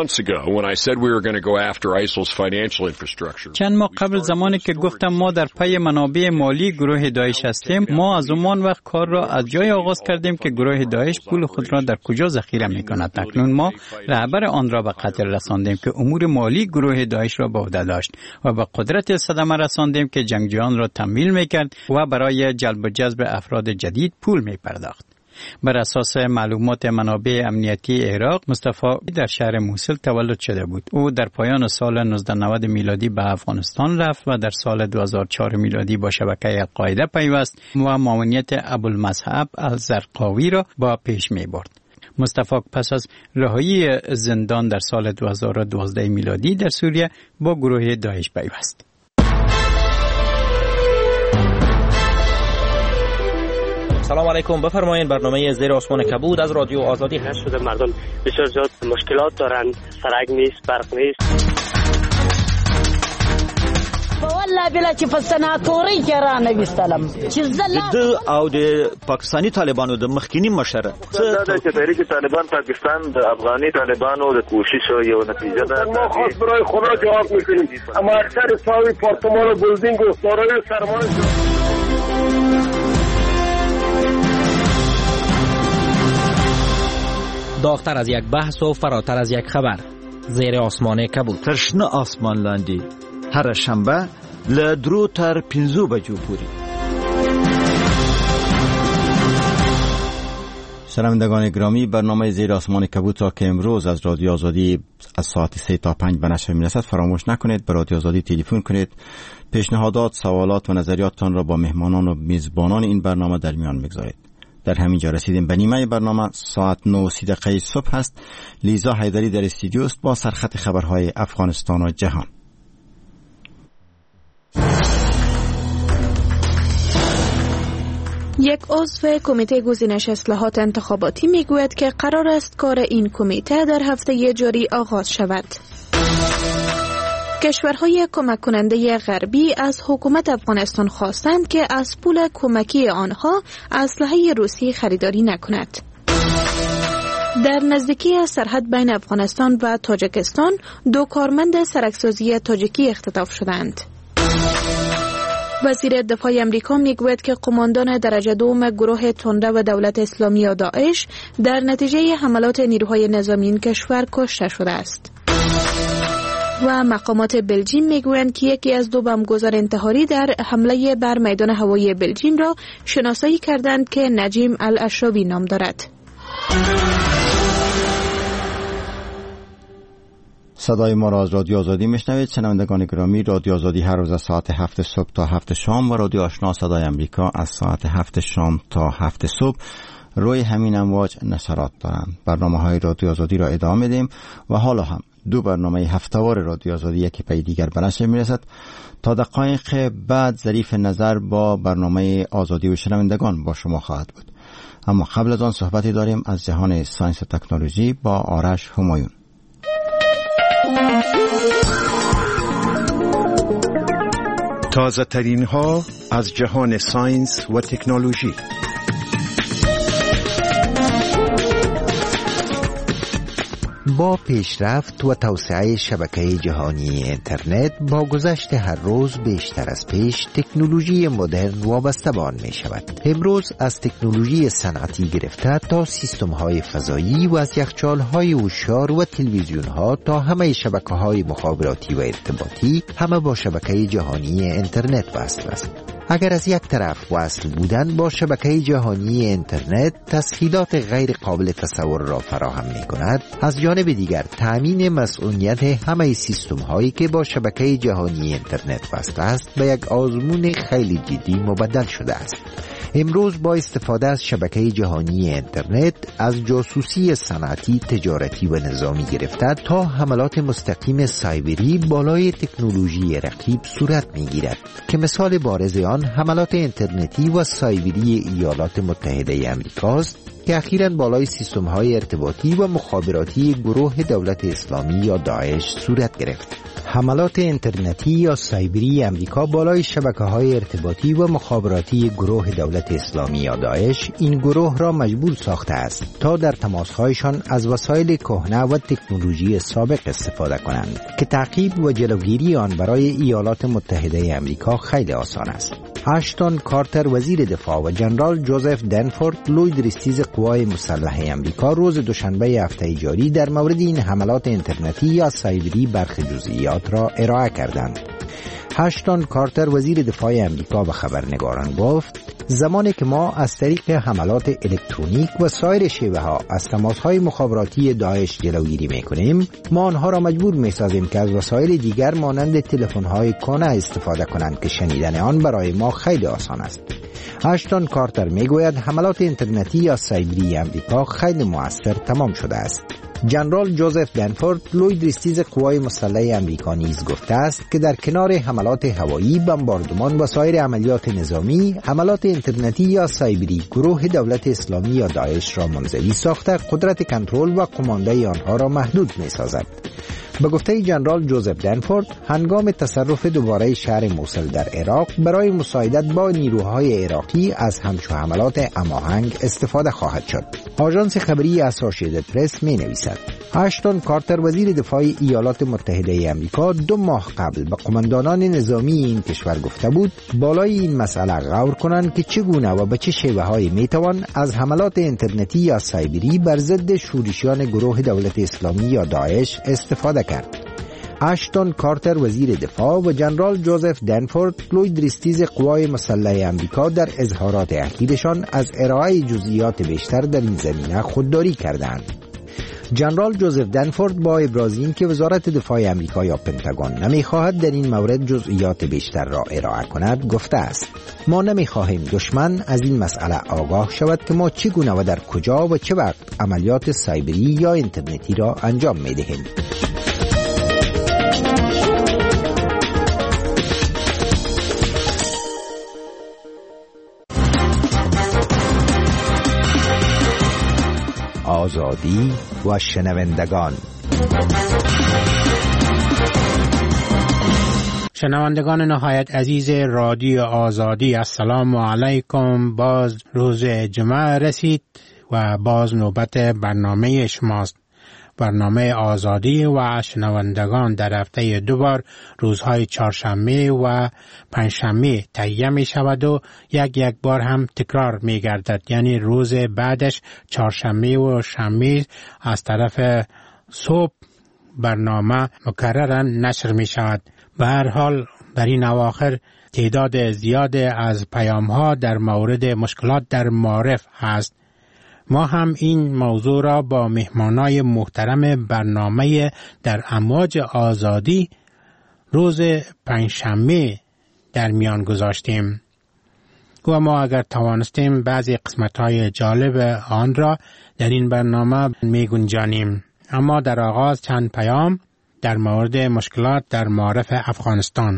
S7: چند ماه قبل زمانی که گفتم ما در پی منابع مالی گروه داعش هستیم، ما از اون وقت کار را از جای آغاز کردیم که گروه داعش پول خود را در کجا ذخیره می‌کند. اکنون ما رهبر آن را به قتل رساندیم که امور مالی گروه داعش را به عهده داشت و به قدرت صدمه رساندیم که جنگجویان را تمویل میکرد و برای جلب و جذب افراد جدید پول میپرداخت. بر اساس معلومات منابع امنیتی عراق، مصطفی در شهر موصل تولد شده بود. او در پایان سال 1990 میلادی به افغانستان رفت و در سال 2004 میلادی با شبکه القاعده پیوست و معاونیت ابوالمصعب الزرقاوی را با پیش میبرد. مصطفی پس از رهایی زندان در سال 2012 میلادی در سوریه با گروه داعش پیوست.
S22: سلام علیکم، بفرمایید. برنامه زیر آسمان کبود از رادیو آزادی هست.
S23: شده مردم بسیار زیاد مشکلات دارن، سرک نیست، برق نیست.
S21: با
S6: والله بلا چې په سناتوري کې را نویستلم چې
S8: د او د پاکستانی طالبانو د مخکینی مشر
S23: څه چې تحریک طالبان پاکستان د افغاني طالبانو د کوشش یو نتیجه ده.
S24: ما خاص برای خدا جواب میکنیم اما اکثر ساوی پارتمان و بلدینگ و دارای سرمایه
S22: داغتر از یک بحث و فراتر از یک خبر، زیر آسمان کبود.
S8: ترشنه آسمان لاندی هر شنبه لدرو تر 5 بجو پوری.
S1: شنوندگان گرامی، برنامه زیر آسمان کبود تا که امروز از رادیو آزادی از ساعت 3 تا 5 به نشر می‌رسد فراموش نکنید به رادیو آزادی تلفن کنید، پیشنهادات، سوالات و نظریاتتان را با مهمانان و میزبانان این برنامه در میان بگذارید. در همین جا رسیدیم به نیمه برنامه. ساعت 9:30 صبح است. لیزا حیدری در استودیو است با سرخط خبرهای افغانستان و جهان.
S2: یک عضو کمیته گزینش اصلاحات انتخاباتی میگوید که قرار است کار این کمیته در هفته جاری آغاز شود. کشورهای کمک کننده غربی از حکومت افغانستان خواستند که از پول کمکی آنها اسلحه روسی خریداری نکند. در نزدیکی سرحد بین افغانستان و تاجیکستان 2 کارمند سرکسازی تاجیکی اختطاف شدند. وزیر دفاع امریکا میگوید که قماندان درجه دوم گروه تنده و دولت اسلامی یا داعش در نتیجه حملات نیروهای نظامی این کشور کشته شده است. و مقامات بلژیم میگویند که یکی از 2 بمبگذار انتحاری در حمله بر میدان هوایی بلژیم را شناسایی کردند که نجیم الاشرابی نام دارد.
S1: صدای ما را از رادیو آزادی میشنوید. شنوندگان گرامی، رادیو آزادی هر روز از ساعت 7 صبح تا 7 شام و رادیو آشنا صدای امریکا از ساعت 7 شام تا 7 صبح روی همین امواج نشرات دارند. برنامه‌های رادیو آزادی را ادامه میدیم و حالا هم 2 برنامه هفته‌وار رادیو آزادی یکی پی دیگر به نشر میرسد. تا دقایق بعد ظریف نظر با برنامه آزادی و شنوندگان با شما خواهد بود. اما قبل از آن صحبتی داریم از جهان ساینس و تکنولوژی با آرش همایون.
S25: تازه ترین ها از جهان ساینس و تکنولوژی.
S26: با پیشرفت و توسعه شبکه جهانی اینترنت با گذشت هر روز بیشتر از پیش تکنولوژی مدرن وابسته به آن می شود. امروز از تکنولوژی صنعتی گرفته تا سیستم های فضایی و از یخچال های هوشیار و تلویزیون ها تا همه شبکه های مخابراتی و ارتباطی همه با شبکه جهانی اینترنت وصل است. اگر از یک طرف وصل بودن با شبکه جهانی اینترنت تسهیلات غیر قابل تصور را فراهم می کند، از جانب دیگر تأمین مسئولیت همه سیستم هایی که با شبکه جهانی اینترنت وصل است به یک آزمون خیلی جدی مبدل شده است. امروز با استفاده از شبکه جهانی اینترنت از جاسوسی صنعتی، تجارتی و نظامی گرفته تا حملات مستقیم سایبری بالای تکنولوژی رقیب صورت می‌گیرد که مثال بارز آن حملات اینترنتی و سایبری ایالات متحده آمریکاست که اخیراً بالای سیستم‌های ارتباطی و مخابراتی گروه دولت اسلامی یا داعش صورت گرفت. حملات اینترنتی یا سایبری امریکا بالای شبکه‌های ارتباطی و مخابراتی گروه دولت اسلامی یا داعش این گروه را مجبور ساخته است تا در تماس‌هایشان از وسایل کهنه و تکنولوژی سابق استفاده کنند که تعقیب و جلوگیری آن برای ایالات متحده امریکا خیلی آسان است. اشتون کارتر وزیر دفاع و جنرال جوزف دنفورد لوی درستیز قوای مسلح امریکا روز دوشنبه هفته جاری در مورد این حملات اینترنتی یا سایبری برخی جزئیات را ارائه کردند. اشتون کارتر وزیر دفاع امریکا به خبرنگاران گفت: زمانی که ما از طریق حملات الکترونیک و سایر شیوه ها از تماس‌های مخابراتی داعش جلوگیری می‌کنیم، ما آنها را مجبور می‌سازیم که از وسایل دیگر مانند تلفن‌های کهنه استفاده کنند که شنیدن آن برای ما خیلی آسان است. اشتون کارتر میگوید حملات اینترنتی یا سایبری امریکا خیلی مؤثر تمام شده است. جنرال جوزف دنفورد لوی درستیز قوای مسلح امریکا نیز گفته است که در کنار حملات هوایی، بمباردمان و سایر عملیات نظامی، حملات اینترنتی یا سایبری گروه دولت اسلامی یا داعش را منزوی ساخته قدرت کنترل و کماندهی آنها را محدود می‌سازد. به گفته جنرال جوزف دنفورد، هنگام تصرف دوباره شهر موصل در عراق برای مساعدت با نیروهای عراقی از همچو حملات هماهنگ استفاده خواهد شد. آژانس خبری اسوسییتد پرس می نویسد اشتون کارتر وزیر دفاع ایالات متحده آمریکا 2 ماه قبل به قماندانان نظامی این کشور گفته بود بالای این مسئله غور کنند که چگونه و به چه شیوه‌هایی میتوان از حملات اینترنتی یا سایبری بر ضد شورشیان گروه دولت اسلامی یا داعش استفاده کرد. اشتون کارتر وزیر دفاع و جنرال جوزف دنفورد لوی درستیز قوای مسلح آمریکا در اظهارات اخیرشان از ارائه جزئیات بیشتر در این زمینه خودداری کردند. جنرال جوزف دنفورد با ابراز این که وزارت دفاع آمریکا یا پنتاگون نمیخواهد در این مورد جزئیات بیشتر را ارائه کند گفته است ما نمیخواهیم دشمن از این مسئله آگاه شود که ما چگونه و در کجا و چه وقت عملیات سایبری یا اینترنتی را انجام میدهیم. آزادی و شنوندگان.
S3: شنوندگان نهایت عزیز رادیو آزادی، السلام علیکم. باز روز جمعه رسید و باز نوبت برنامه شماست، برنامه آزادی و شنوندگان. در هفته 2 بار روزهای چهارشنبه و پنجشنبه تهیه می شود و یک بار هم تکرار می گردد، یعنی روز بعدش چهارشنبه و شنبه از طرف صبح برنامه مکررا نشر می شود. به هر حال در این اواخر تعداد زیاد از پیام ها در مورد مشکلات در معارف هست. ما هم این موضوع را با مهمانای محترم برنامه در امواج آزادی روز پنجشنبه در میان گذاشتیم و ما اگر توانستیم بعضی قسمت‌های جالب آن را در این برنامه می گنجانیم. اما در آغاز چند پیام در مورد مشکلات در معارف افغانستان.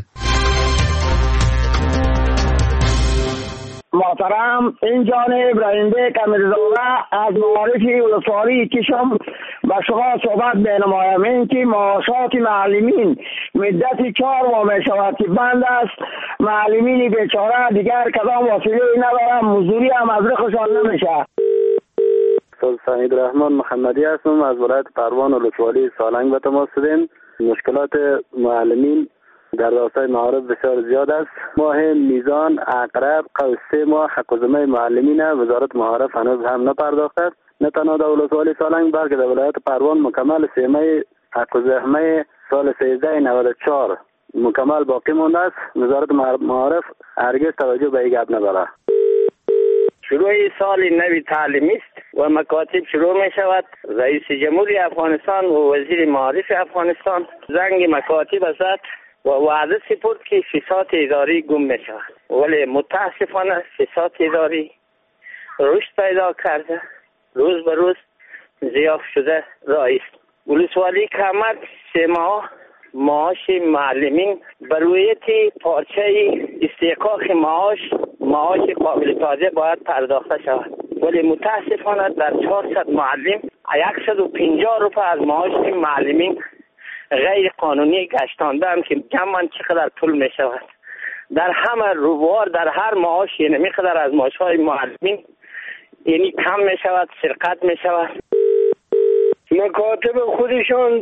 S24: محترم، این جانب رحیم بیگ امیرزاده از معارفی ولسوالی کشم و شما صحبت بینمایم این که معاشات معلمین مدت 4 ماه می شود که بند است. معلمین بیچاره دیگر کدام وسیله ندارم، مزدوری هم از رخشان نمیشه.
S4: سعید رحمان محمدی هستم از ولایت پروان ولسوالی سالنگ به تماس شدیم. مشکلات معلمین در راستای معارف بسیار زیاد است. ماه میزان اقرب قوس 3 ماه حق الزحمه معلمین وزارت معارف هنوز هم نپرداخته است. نه تنها در ولسوالی سالنگ بلکه در ولایت پروان مکمل 3 ماه حق الزحمه سال 1394 مکمل باقی مانده است. وزارت معارف هرگز توجه به این گپ ندارد.
S9: شروع سال نوی تعلیمی است و مکاتب شروع می شود. رئیس جمهوری افغانستان و وزیر معارف افغانستان زنگ مکاتب زد و وعده سپرد که فساد اداری گم می شود، ولی متاسفانه فساد اداری رشد پیدا کرده، روز به روز ضعیف شده رئیس. ولسوالی کمر 3 ماه معاش معلمین به رویت پارچه استحقاق معاش قابل توجه باید پرداخته شود، ولی متاسفانه در 400 معلم 150 روپیه از معاش معلمین غیر قانونی گشتاندند که جمعاً چقدر پول می شود. در همه روبار در هر معاش یعنی میقدر از معاش های معلمین یعنی کم می شود، سرقت می شود.
S24: مکاتب خودشان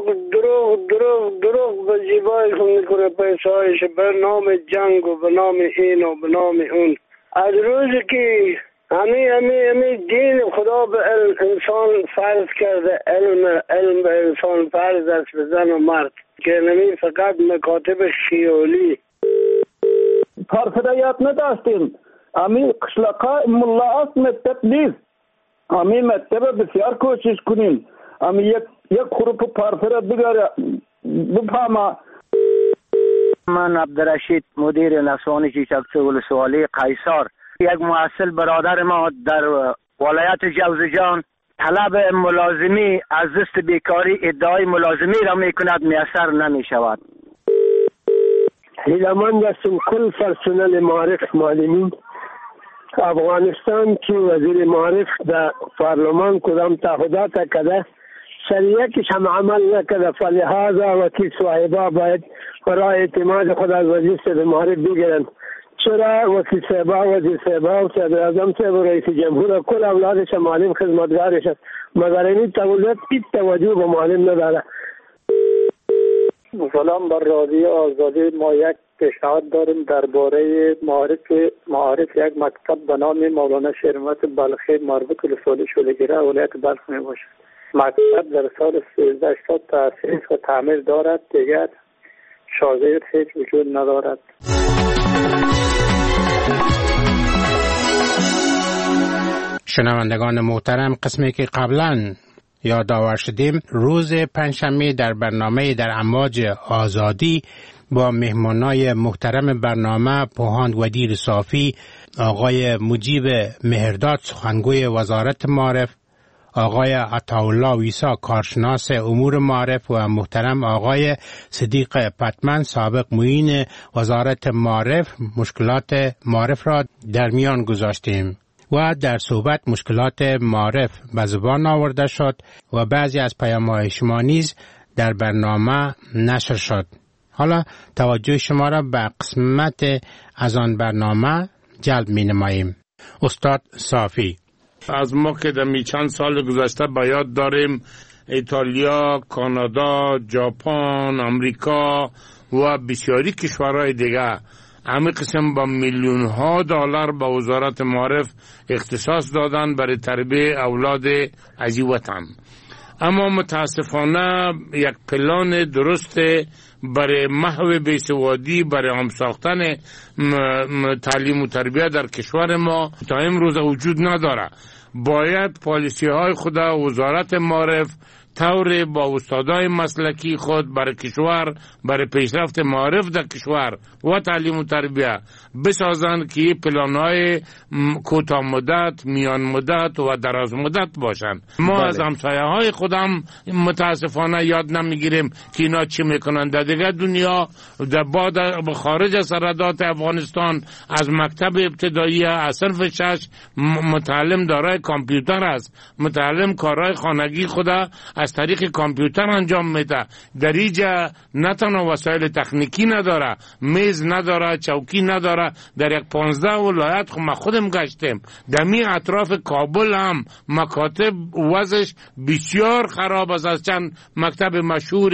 S24: دروغ به زیبایشون میکنه، پیسایش به نام جنگ و به نام این و به نام اون. از روزی که همه دین خدا به انسان فرض کرده، علم به انسان فرض است به زن و مرد، که نمی فقط مکاتب خیالی پرفدایات نداشتیم. امی قشلقا ملا است مکتب نیست. امی مکتب بسیار کوشش کنیم. امی یک خروپ پرفره بگره بفهمه.
S10: من عبدالرشید مدیر نسوانی چیچکچه ولسوالی قیصر. یک محصل برادر ما در ولایت جوزجان طلب ملازمی از دست بیکاری ادعای ملازمی را می کند، میسر نمی شود.
S24: هیلمان هستم کل پرسنل معارف معلمین افغانستان که وزیر معارف در پارلمان کدام تعهدات کرده شریکش هم عمل نکرده، فلهذا وکیل صاحبا باید برای اعتماد خود از وزیر صاحب معارف بگیرن. چرا وکیل صاحبا، وزیر صاحبا و صدر اعظم صاحب و رئیس جمهور کل اولادش معلم خدمتگارش است، مگر این دولت هیچ توجه به معلم نداره.
S5: سلام بر رادیو آزادی. ما یک پیشنهاد داریم درباره معارف یک مکتب به نام مولانا شیرمت بلخی مربوط به سال شولگیره ولایت بلخ می باشد. مکتب در سال 1380 تأسیس و تعمیر دارد، دیگر شاگرد هیچ وجود ندارد.
S3: شنوندگان محترم، قسمی که قبلا یادآور شدیم روز پنجشنبه در برنامه در امواج آزادی با مهمانای محترم برنامه پوهاند ودیر صافی، آقای مجیب مهرداد سخنگوی وزارت معارف، آقای عطاالله ویسا کارشناس امور معارف و محترم آقای صدیق پتمن سابق معین وزارت معارف مشکلات معارف را در میان گذاشتیم و در صحبت مشکلات معارف به زبان آورده شد و بعضی از پیام‌های شما نیز در برنامه نشر شد. حالا توجه شما را به قسمت از آن برنامه جلب می نماییم. استاد صافی:
S11: از ما که در چند سال گذشته به یاد داریم ایتالیا، کانادا، ژاپن، امریکا و بسیاری کشورهای دیگه همه قسم با میلیون ها دلار به وزارت معارف اختصاص دادن برای تربیت اولاد از وطن. اما متاسفانه یک پلان درست برای محو بیسوادی، برای هم ساختن تعلیم و تربیت در کشور ما تا امروز وجود نداره. باید پالیسی های خود وزارت معارف طور با استادای مسلکی خود برای کشور، برای پیشرفت معارف در کشور و تعلیم و تربیت بسازند که پلان‌های کوتاه مدت، میان مدت و دراز مدت باشند. ما از همسایه‌های خودم متاسفانه یاد نمیگیریم که اینا چی میکنن. در دیگه دنیا در بعد خارج از سرحدات افغانستان از مکتب ابتدایی از صنف 6 متعلم دارای کامپیوتر است، متعلم کارهای خانگی خدا از طریق کامپیوتر انجام میده. در اینجا نه تنها وسایل تکنیکی نداره، میز نداره، چوکی نداره. در یک 15 ولایت ما خودم گشتیم. در می اطراف کابل هم مکاتب وضعش بسیار خراب است. از چند مکتب مشهور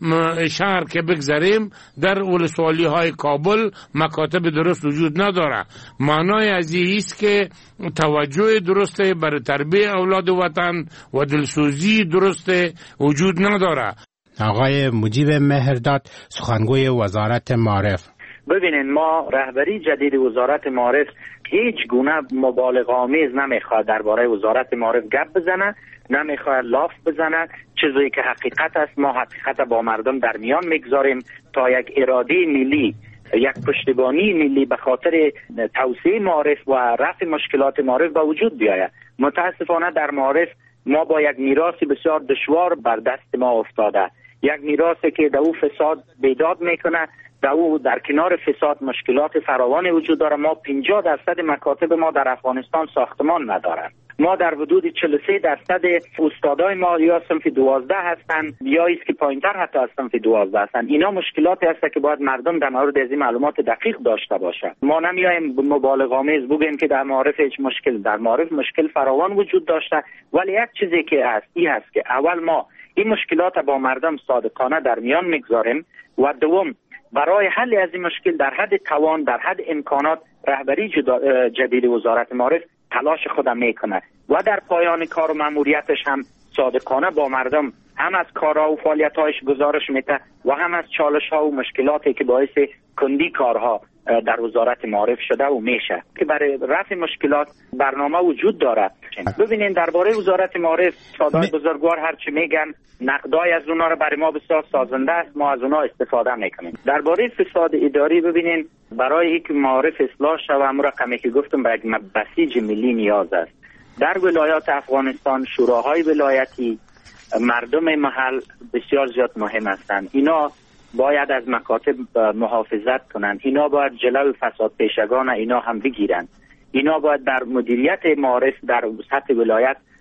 S11: شهر که بگذاریم در ولسوالی های کابل مکاتب درست وجود نداره. معنای از این است که توجه درسته برای تربیت اولاد وطن و دلسوزی درسته وجود نداره.
S3: آقای مجیب مهرداد سخنگوی وزارت معارف:
S12: ببینین، ما رهبری جدید وزارت معارف هیچ گونه مبالغه آمیز نمیخواد درباره وزارت معارف گپ بزنه، نمیخواد لاف بزنه. چیزی که حقیقت است ما حقیقت با مردم در میان میگذاریم تا یک اراده ملی، یک پشتیبانی ملی به خاطر توسعه معارف و رفع مشکلات معارف به وجود بیاید. متاسفانه در معارف ما با یک میراثی بسیار دشوار بر دست ما افتاده، یک میراثی که در او فساد بیداد میکنه، در کنار فساد مشکلات فراوان وجود داره. ما 50% مکاتب ما در افغانستان ساختمان ندارن. ما در حدود 43% استادای ما یا صنف 12 هستند یا است که پایینتر حتی از صنف 12 هستند. اینا مشکلاتی هست که باید مردم در مورد از این معلومات دقیق داشته باشند. ما نمیایم مبالغه آمیز بگیم که در معارف هیچ مشکل، در معارف مشکل فراوان وجود داشته، ولی یک چیزی که هست این هست که اول ما این مشکلات با مردم صادقانه در میان میگذاریم و دوم برای حل از این مشکل در حد توان، در حد امکانات رهبری جدید وزارت معارف تلاش خودم میکنه و در پایان کار و مأموریتش هم صادقانه با مردم هم از کارها و فعالیت‌هایش گزارش میده و هم از چالش‌ها و مشکلاتی که باعث کندی کارها در وزارت معارف شده و میشه که برای رفع مشکلات برنامه وجود داره. ببینین درباره وزارت معارف استادای بزرگوار هرچی میگن نقدای از اونها رو برای ما بسیار سازنده است، ما از اونها استفاده میکنیم. درباره فساد اداری ببینین برای اینکه معارف اصلاح شود همون رقمی که گفتم به یک بسیج ملی نیاز است. در ولایات افغانستان شوراهای ولایتی، مردم محل بسیار زیاد مهم هستند. اینا باید از مکاتب محافظت کنند، اینا باید جلو فساد پیشگان اینا هم بگیرند، اینا باید در مدیریت معارف در سطح ولایت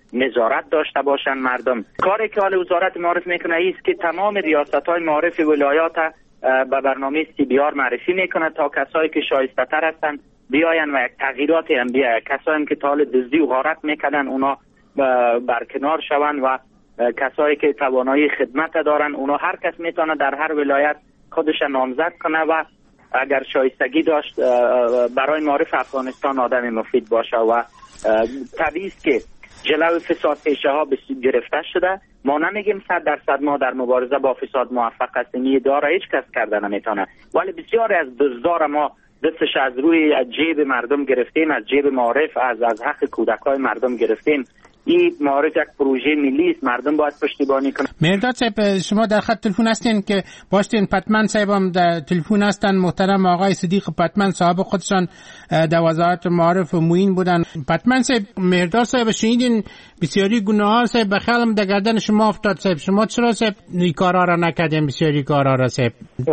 S12: نظارت داشته باشن مردم. کاری که حال وزارت معارف میکنه است که تمام ریاست‌های معارف ولایات به برنامه CBR معرفی میکنه تا کسایی که شایسته تر هستن بیاین و یک تغییراتی هم بیاید. کسایی که تا حال دزدی و غارت میکنن اونا برکنار شون و کسایی که توانایی خدمت دارن اونا هر کس میتونه در هر ولایت خودش نامزد کنه و اگر شایستگی داشت برای معارف افغانستان آدم مفید باشه و طبیعی است که جلو فساد پیشه ها گرفته شده. ما نمیگیم 100% ما در مبارزه با فساد موفق هستیم، این ادعا هیچ کس کرده نمیتونه، ولی بسیاری از دزدار ما دستش از روی جیب مردم گرفتیم، از جیب معارف، از حق کودکای مردم گرفتیم. این معارف یک پروژه ملی است، مردم باید پشتیبانی کنند.
S3: مهرداد صاحب شما در خط تلفن هستین که باشین، پتمن صاحب هم در تلفن هستن، محترم آقای صدیق پتمن صاحب خودشان در وزارت معارف و معین بودن. پتمن صاحب مهرداد صاحب شنیدین بسیاری گناه ها صاحب بخیالم در گردن شما افتاد صاحب، شما چرا صاحب این کارا را نکردین؟ بسیاری کارا را صاحب.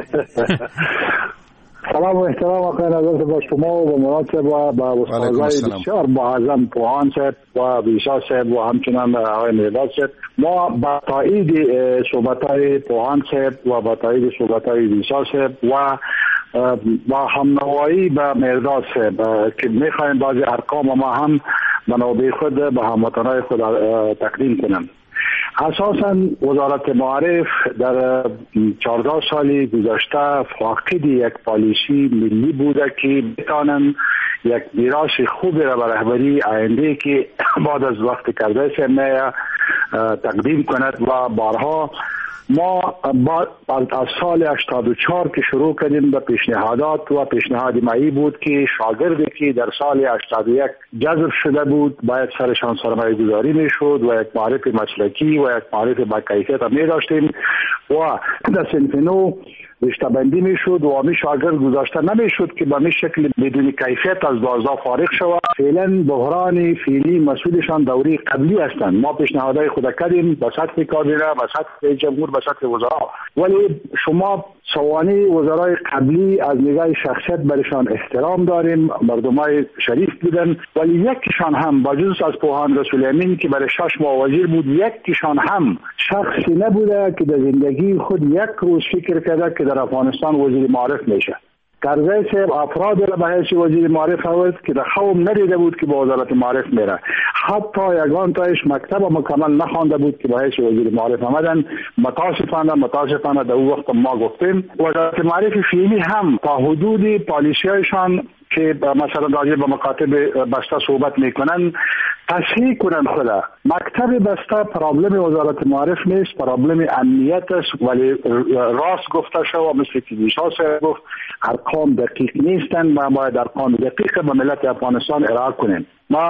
S13: سلام و احترام آقای نظرت با شما و با مراد صاحب و با استادای بسیار معظم پوهان صاحب و بیشا صاحب و همچنان آقای مهرداد صاحب. ما با تایید صحبت‌های پوهان صاحب و با تایید صحبت‌های بیشا صاحب و با همنوایی با مهرداد صاحب که می‌خوایم بعضی ارقام ما هم منابع خود به هموطنان خود تقدیم کنم. اساساً وزارت معارف در 14 سال گذشته فاقد یک پالیسی ملی بوده که بتانن یک میراث خوب را به رهبری آینده که بعد از وقت کرده سرمایه تقدیم کند و بارها ما از سال 84 که شروع کردیم به پیشنهادات و پیشنهاد مایی بود که شاگردی که در سال 81 جذب شده بود باید سرشان سرمایه گذاری می شد و یک معرف مسلکی و یک معرف با کیفیت می داشتیم و در صنف نو رشته بندی می شد و همی شاگرد گذاشته نمی شد که به می شکل بدون کیفیت از بازار فارغ شود. فعلا بحران فعلی مسئولشان دوری قبلی هستند. ما پیشنهادهای خود کردیم به سطح کابینه، به سطح جمهور، به سطح وزرا، ولی شما سوانه وزرای قبلی از نگاه شخصیت برشان احترام داریم، مردمای شریف بودن، ولی یکیشان هم با جزء از پوهان رسول امین که برای 6 ماه وزیر بود، یکیشان هم شخصی نبوده که در زندگی خود یک روز فکر کرده که در افغانستان وزیر معارف میشه. کرزی صاحب افراد را به حیث وزیر معارف آورد که در خواب ندیده بود که به وزارت معارف میره، حتی یگان تایش مکتب مکمل نخوانده بود که به حیث وزیر معارف آمدن. متاسفانه در اون وقت ما گفتیم وزارت معارف فعلی هم تا حدود پالیسی‌هایشان که مثلا راجع به مکاتب بسته صحبت میکنن تصحیح کنن خدا. مکتب بسته پرابلم وزارت معارف نیست، پرابلم امنیت است، ولی راست گفته شو مثل که بیشا صاحب گفت ارقام دقیق نیستن و باید ارقام دقیق به ملت افغانستان ارائه کنیم.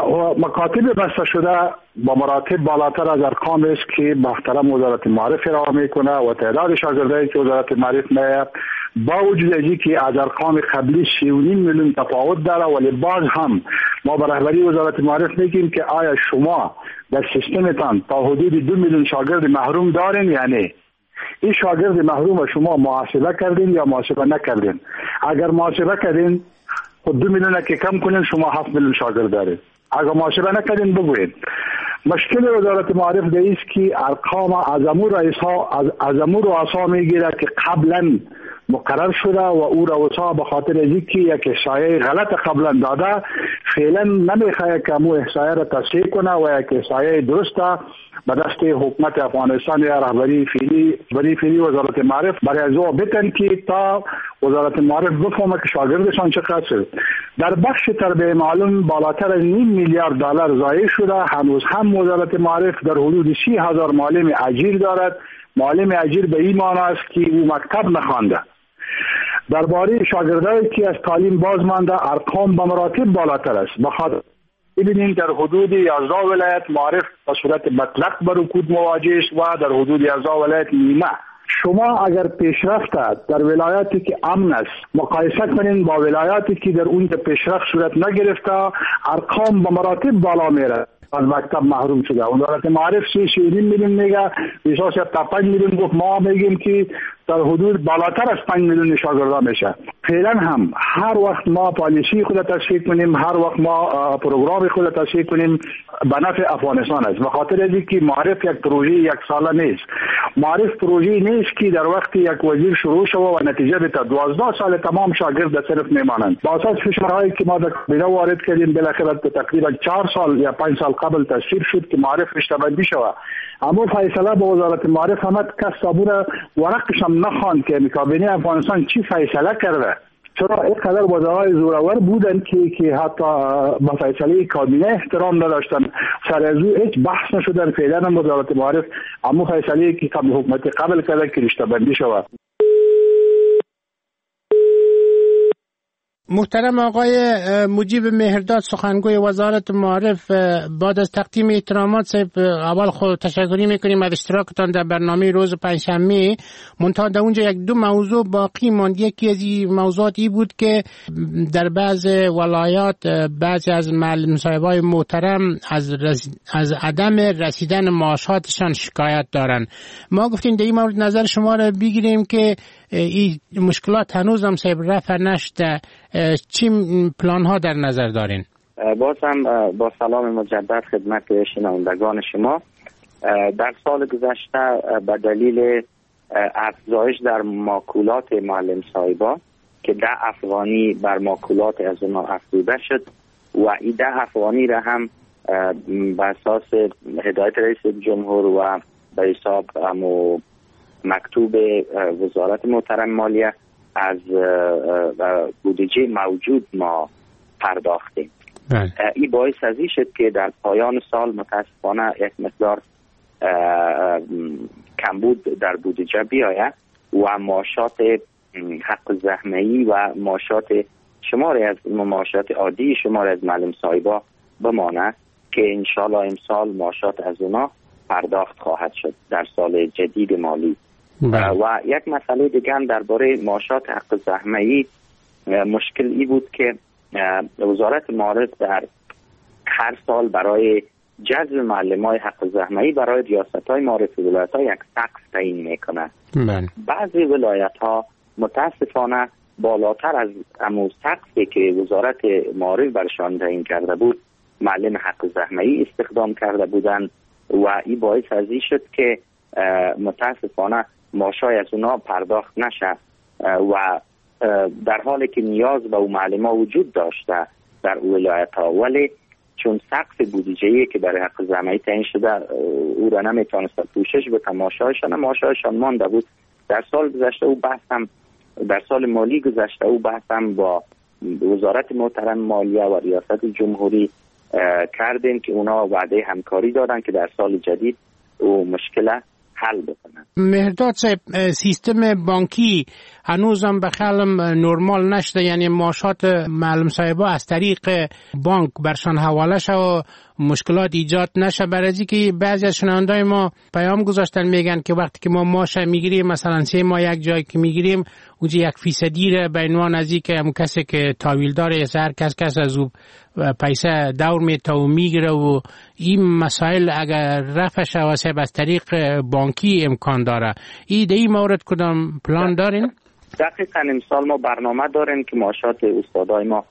S13: مکاتب بسته شده با مراتب بالاتر از ارقام است که محترم وزارت معارف ارائه میکنه و تعداد شاگردایی که وزارت معارف میه با وجود ازی که از ارقام قبلی 3.5 میلیون تفاوت داره، ولی باز هم ما به رهبری وزارت معارف میگیم که آیا شما در سیستمتان تا حدود 2 میلیون شاگرد محروم دارین یا نه؟ این شاگرد محروم شما محاسبه کردین یا محاسبه نکردین؟ اگر محاسبه کردین خود 2 میلیون که کم کنین شما 7 میلیون شاگرد دارین. اگر محاسبه نکردین بگوین. مشکل وزارت معارف ده است که ارقام از امور رؤسا میگیره که قبلا مقرر شده و او رؤسا به خاطر از اینکه یک احصایه غلط قبلا داده فعلا نمیخواد که مو احصایه را تصحیح کنه و یک احصایه درسته به دست حکومت افغانستان یا رهبری فعلی وزارت معارف برای از او بتن که تا وزارت معارف بفهمه که شاگردشان چقدر شد. در بخش تربیه معلوم بالاتر از 0.5 میلیارد دلار ضایع شده. هنوز هم وزارت معارف در حدود 30,000 معلم اجیر دارد. معلم اجیر به این معنی است که او مکتب نخوانده. درباره شاگردایی که از تعلیم باز مانده ارقام به مراتب بالاتر است. بخاطر ببینید در حدود 11 ولایت معارف به صورت مطلق به رکود مواجه است و در حدود 11 ولایت نیمه. شما اگر پیشرفت در ولایاتی که امن است مقایسه کنین با ولایاتی که در اونجا پیشرفت صورت نگرفته ارقام به مراتب بالا میره. از مکتب محروم شده. وزارت معارف 6.5 میلیون میگه، ریاست تا 5 میلیون گفت. ما میگیم که در حدود بالاتر از 5 میلیون شاگردان میشه. فعلا هم هر وقت ما پالیسی خود تشکیل کنیم، هر وقت ما پروگرام خود تشکیل کنیم به نفع افغانستان است. به خاطر اینکه معارف یک پروژه یک ساله نیست. معارف پروژه نیست که در وقت یک وزیر شروع شود و نتیجه بده. 12 سال تمام شاگرد در صرف میمانند. با اساس فشارهایی که ما در کابینه وارد کردیم، بالاخره تقریبا 4 سال یا 5 سال قبل تصویب شد که معارف رشته‌بندی شود. اما فیصله با وزارت معارف همت کس صابون ورقش هم نخواند که کابینه افغانستان چی فیصله کرده. چرا اینقدر وزرای زورآور بودن که حتی با فیصله کابینه احترام نداشتن، سر از او هیچ بحث نشدن. فعلا هم وزارت معارف اما فیصله که قبل حکومت قبل کرده که رشته‌بندی شود.
S3: محترم آقای مجیب مهرداد، سخنگوی وزارت معارف، بعد از تقدیم احترامات صاحب اول خود تشکری میکنیم از اشتراکتان در برنامه روز پنجشنبه. منتها در اونجا یک دو موضوع باقی ماند. یکی از این موضوعات ای بود که در بعض ولایات بعضی از معلم صاحبای محترم از عدم رسیدن معاشاتشان شکایت دارن. ما گفتیم در این مورد نظر شما را بگیریم که این مشکلات هنوز هم صاحب رفع نشده. چی پلان ها در نظر دارین؟
S12: باز هم با سلام مجدد خدمت شنوندگان شما. در سال گذشته به دلیل افزایش در ماکولات معلم صاحبا که 10 افغانی بر ماکولات از اونا افزوده شد و این 10 افغانی را هم به اساس هدایت رئیس جمهور و به حساب مکتوب وزارت محترم مالیه از بودجه موجود ما پرداختیم. این باعث از این شد که در پایان سال متاسفانه یک مقدار کمبود در بودجه بیاید و معاشات حق زحمه‌ای و معاشات شماری از معاشات عادی شماری از معلم صاحبا بماند که انشالله امسال معاشات از اونا پرداخت خواهد شد در سال جدید مالی. و یک مسئله دیگه هم درباره معاشات حق زحمه‌ای مشکل ای بود که وزارت معارف در هر سال برای جذب معلمای حق زحمه‌ای برای ریاست‌های معارف ولایت‌ها یک سقف تعیین میکنه. بعضی ولایت‌ها متاسفانه بالاتر از همون سقفی که وزارت معارف برشان تعیین کرده بود معلم حق زحمه‌ای استخدام کرده بودند و این باعث از این شد که متاسفانه معاشای از اونا پرداخت نشه و در حالی که نیاز به اون معلم‌ها وجود داشته در ولایت‌ها، ولی چون سقف بودجه‌ای که برای حق زحمه‌ای تعیین شده او را نمیتونست پوشش بده، معاشایشان مانده بود. در سال گذشته او بحثم در سال مالی گذشته او بحثم با وزارت محترم مالیه و ریاست جمهوری کردیم که اونا وعده همکاری دادن که در سال جدید او مشکل حل بکنن.
S3: مهرداد صاحب، سیستم بانکی هنوزم به خلم نرمال نشده، یعنی معاشات معلم صاحبا از طریق بانک برشان حواله شه و مشکلات ایجاد نشه. برای که بعضی از شنوندای ما پیام گذاشتن میگن که وقتی که ما معاش میگیریم، مثلا 3 ماه یک جایی که میگیریم اونجا 1% را به عنوان از اینکه همون کسی که تحویل داره هر کس از او پیسه دور میته و میگیره و این مسائل اگر رفع شود از طریق بانکی امکان داره. این مورد کدام پلان دارین؟
S12: دقیقاً امسال ما برنامه داریم که معاشات استادای ما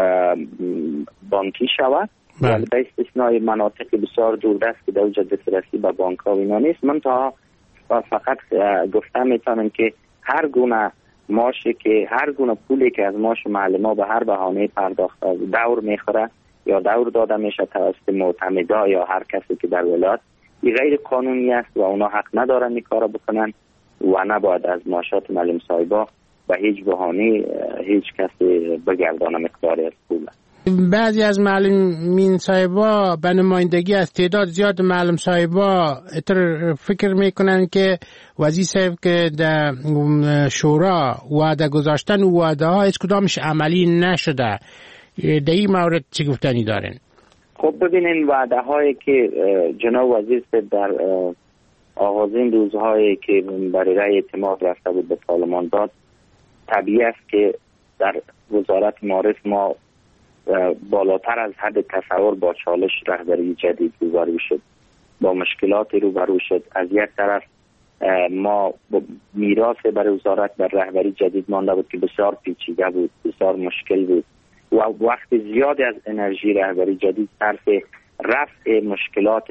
S12: بانکی شود ولی به استثنای مناطق بسیار دوردست که در اونجا دسترسی به بانک ها و اینا نیست. من تا فقط گفتم میتونم که هر گونه معاشی که هر گونه پولی که از معاش معلم به هر بهانه پرداخت دور میخوره یا دور داده میشه توسط معتمدا یا هر کسی که در ولایت، این غیر قانونی است و اونا حق ندارن این کارو بکنن و نباید از معاشات معلم صاحبا به هیچ بهانه هیچ کسی بگردانه مقداری از پول.
S3: بعضی از معلمین صاحبا به نمایندگی از تعداد زیاد معلم صاحبا فکر میکنن که وزیر صاحب که در شورا وعده گذاشتن و وعده ها هیچ کدامش عملی نشده. در این مورد چی گفتنی دارن؟
S12: خب ببینین وعده هایی که جناب وزیر صاحب در آغازین روزهایی که برای رأی اعتماد رفته بود به پارلمان داد، طبیعی است که در وزارت معارف ما بالاتر از حد تصور با چالش رهبری جدید روبرو شد، با مشکلاتی روبرو شد. از یک طرف ما میراث برای وزارت در رهبری جدید مانده بود که بسیار پیچیده بود، بسیار مشکل بود و وقت زیادی از انرژی رهبری جدید صرف رفع مشکلات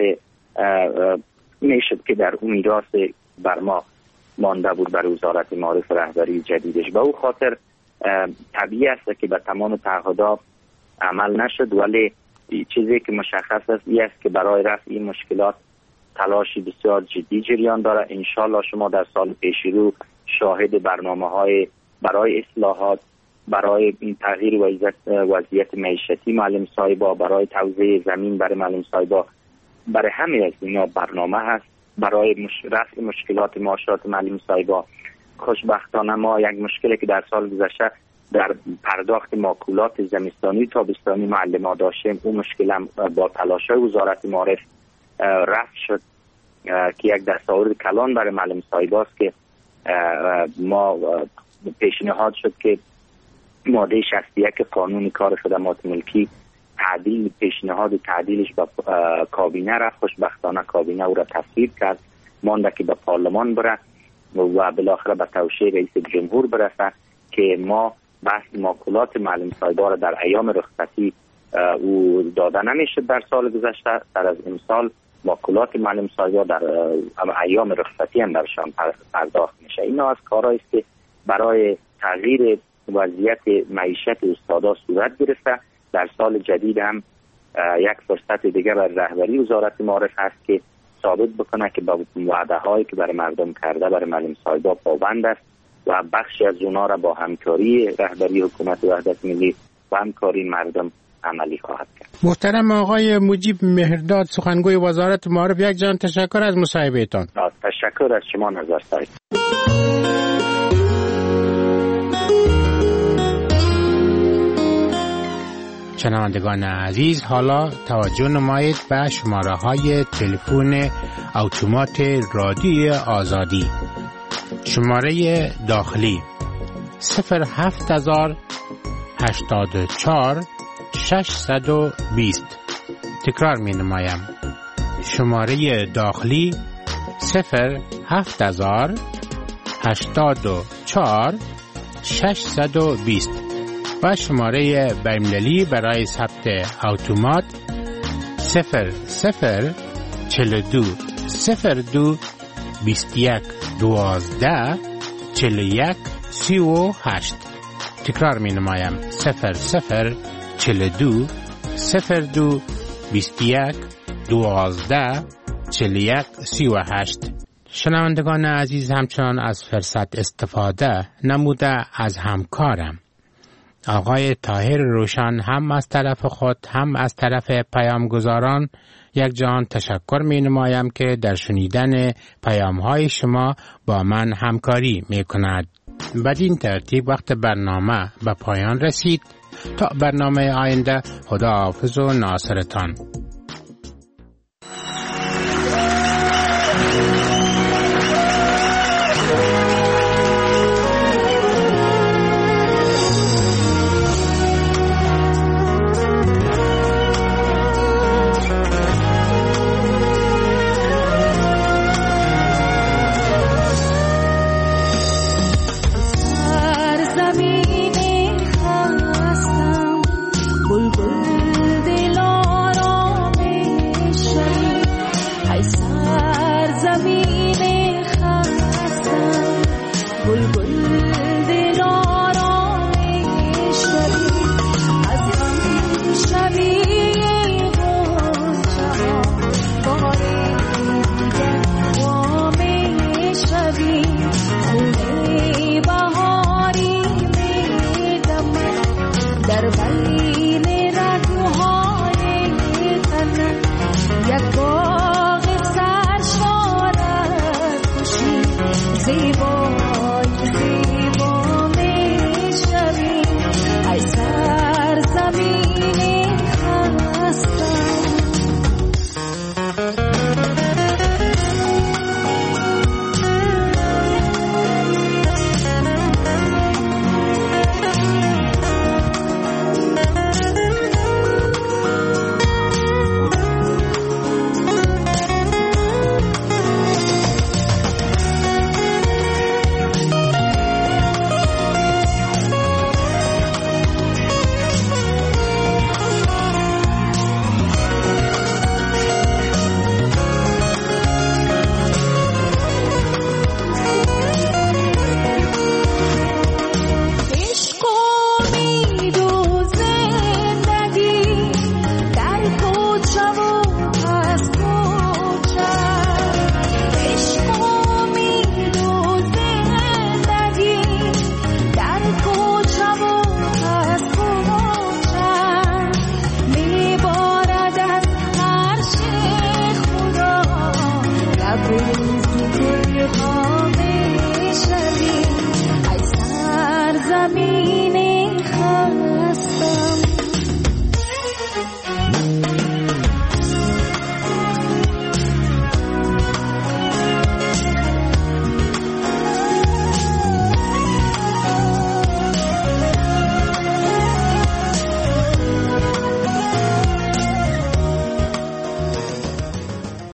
S12: میشد که در اون میراث بر ما مانده بود برای وزارت معارف رهبری جدیدش. به او خاطر طبیعی است که به تمام تعهدات عمل نشد، ولی چیزی که مشخص است این است که برای رفع این مشکلات تلاشی بسیار جدی جریان داره. انشالله شما در سال پیش رو شاهد برنامه‌های برای اصلاحات، برای این تغییر وضعیت معیشتی معلم صاحبا، برای توزیع زمین برای معلم صاحبا، برای همه از اینا برنامه هست. برای رفع مشکلات معاشات معلم صاحبا، خوشبختانه ما یک مشکلی که در سال گذشته در پرداخت ماکولات زمستانی تابستانی معلمان داشتیم، اون مشکل هم با تلاش‌های وزارت معارف رفع شد که یک دستاورد کلان برای معلم صاحباست که ما پیشنهاد شد که ماده 61 قانون کار خدمات ملکی پیشنهاد تعدیلش به کابینه رفت. خوشبختانه کابینه او را تصویب کرد، مانده که به پارلمان بره و بالاخره به توشیح رئیس جمهور برسه که ما بحث ماکولات معلم صاحبا را در ایام رخصتی او داده نمیشه. در سال گذشته در از امسال ماکولات معلم صاحبا در ایام رخصتی هم درشان پرداخت میشه. اینا از کارهایی است که برای تغییر وضعیت معیشت استادا صورت گرفته. در سال جدید هم یک فرصت دیگه برای رهبری وزارت معارف هست که ثابت بکنه که با وعده هایی که برای مردم کرده برای معلم صاحبا پابند است و بخشی از اونا را با همکاری رهبری حکومت وحدت ملی و همکاری مردم عملی خواهد کرد.
S3: محترم آقای مجیب مهرداد، سخنگوی وزارت معارف، یک جان تشکر از مصاحبهتان.
S12: تشکر از شما نظر صاحب.
S3: شنوندگان عزیز، حالا توجه نمایید به شماره های تلفن اتومات رادیو آزادی. شماره داخلی 07084 620. تکرار می نمایم. شماره داخلی 07084 620 و شماره بین‌المللی برای ثبت اتومات 0042 02 21 12 41 38. تکرار می نمایم 0042 02 21 12 41 38. شنوندگان عزیز، همچنان از فرصت استفاده نموده از همکارم آقای طاهر روشن هم از طرف خود هم از طرف پیامگزاران یک جان تشکر می نمایم که در شنیدن پیام های شما با من همکاری می کند. بدین ترتیب وقت برنامه به پایان رسید. تا برنامه آینده، خدا حافظ و ناصرتان.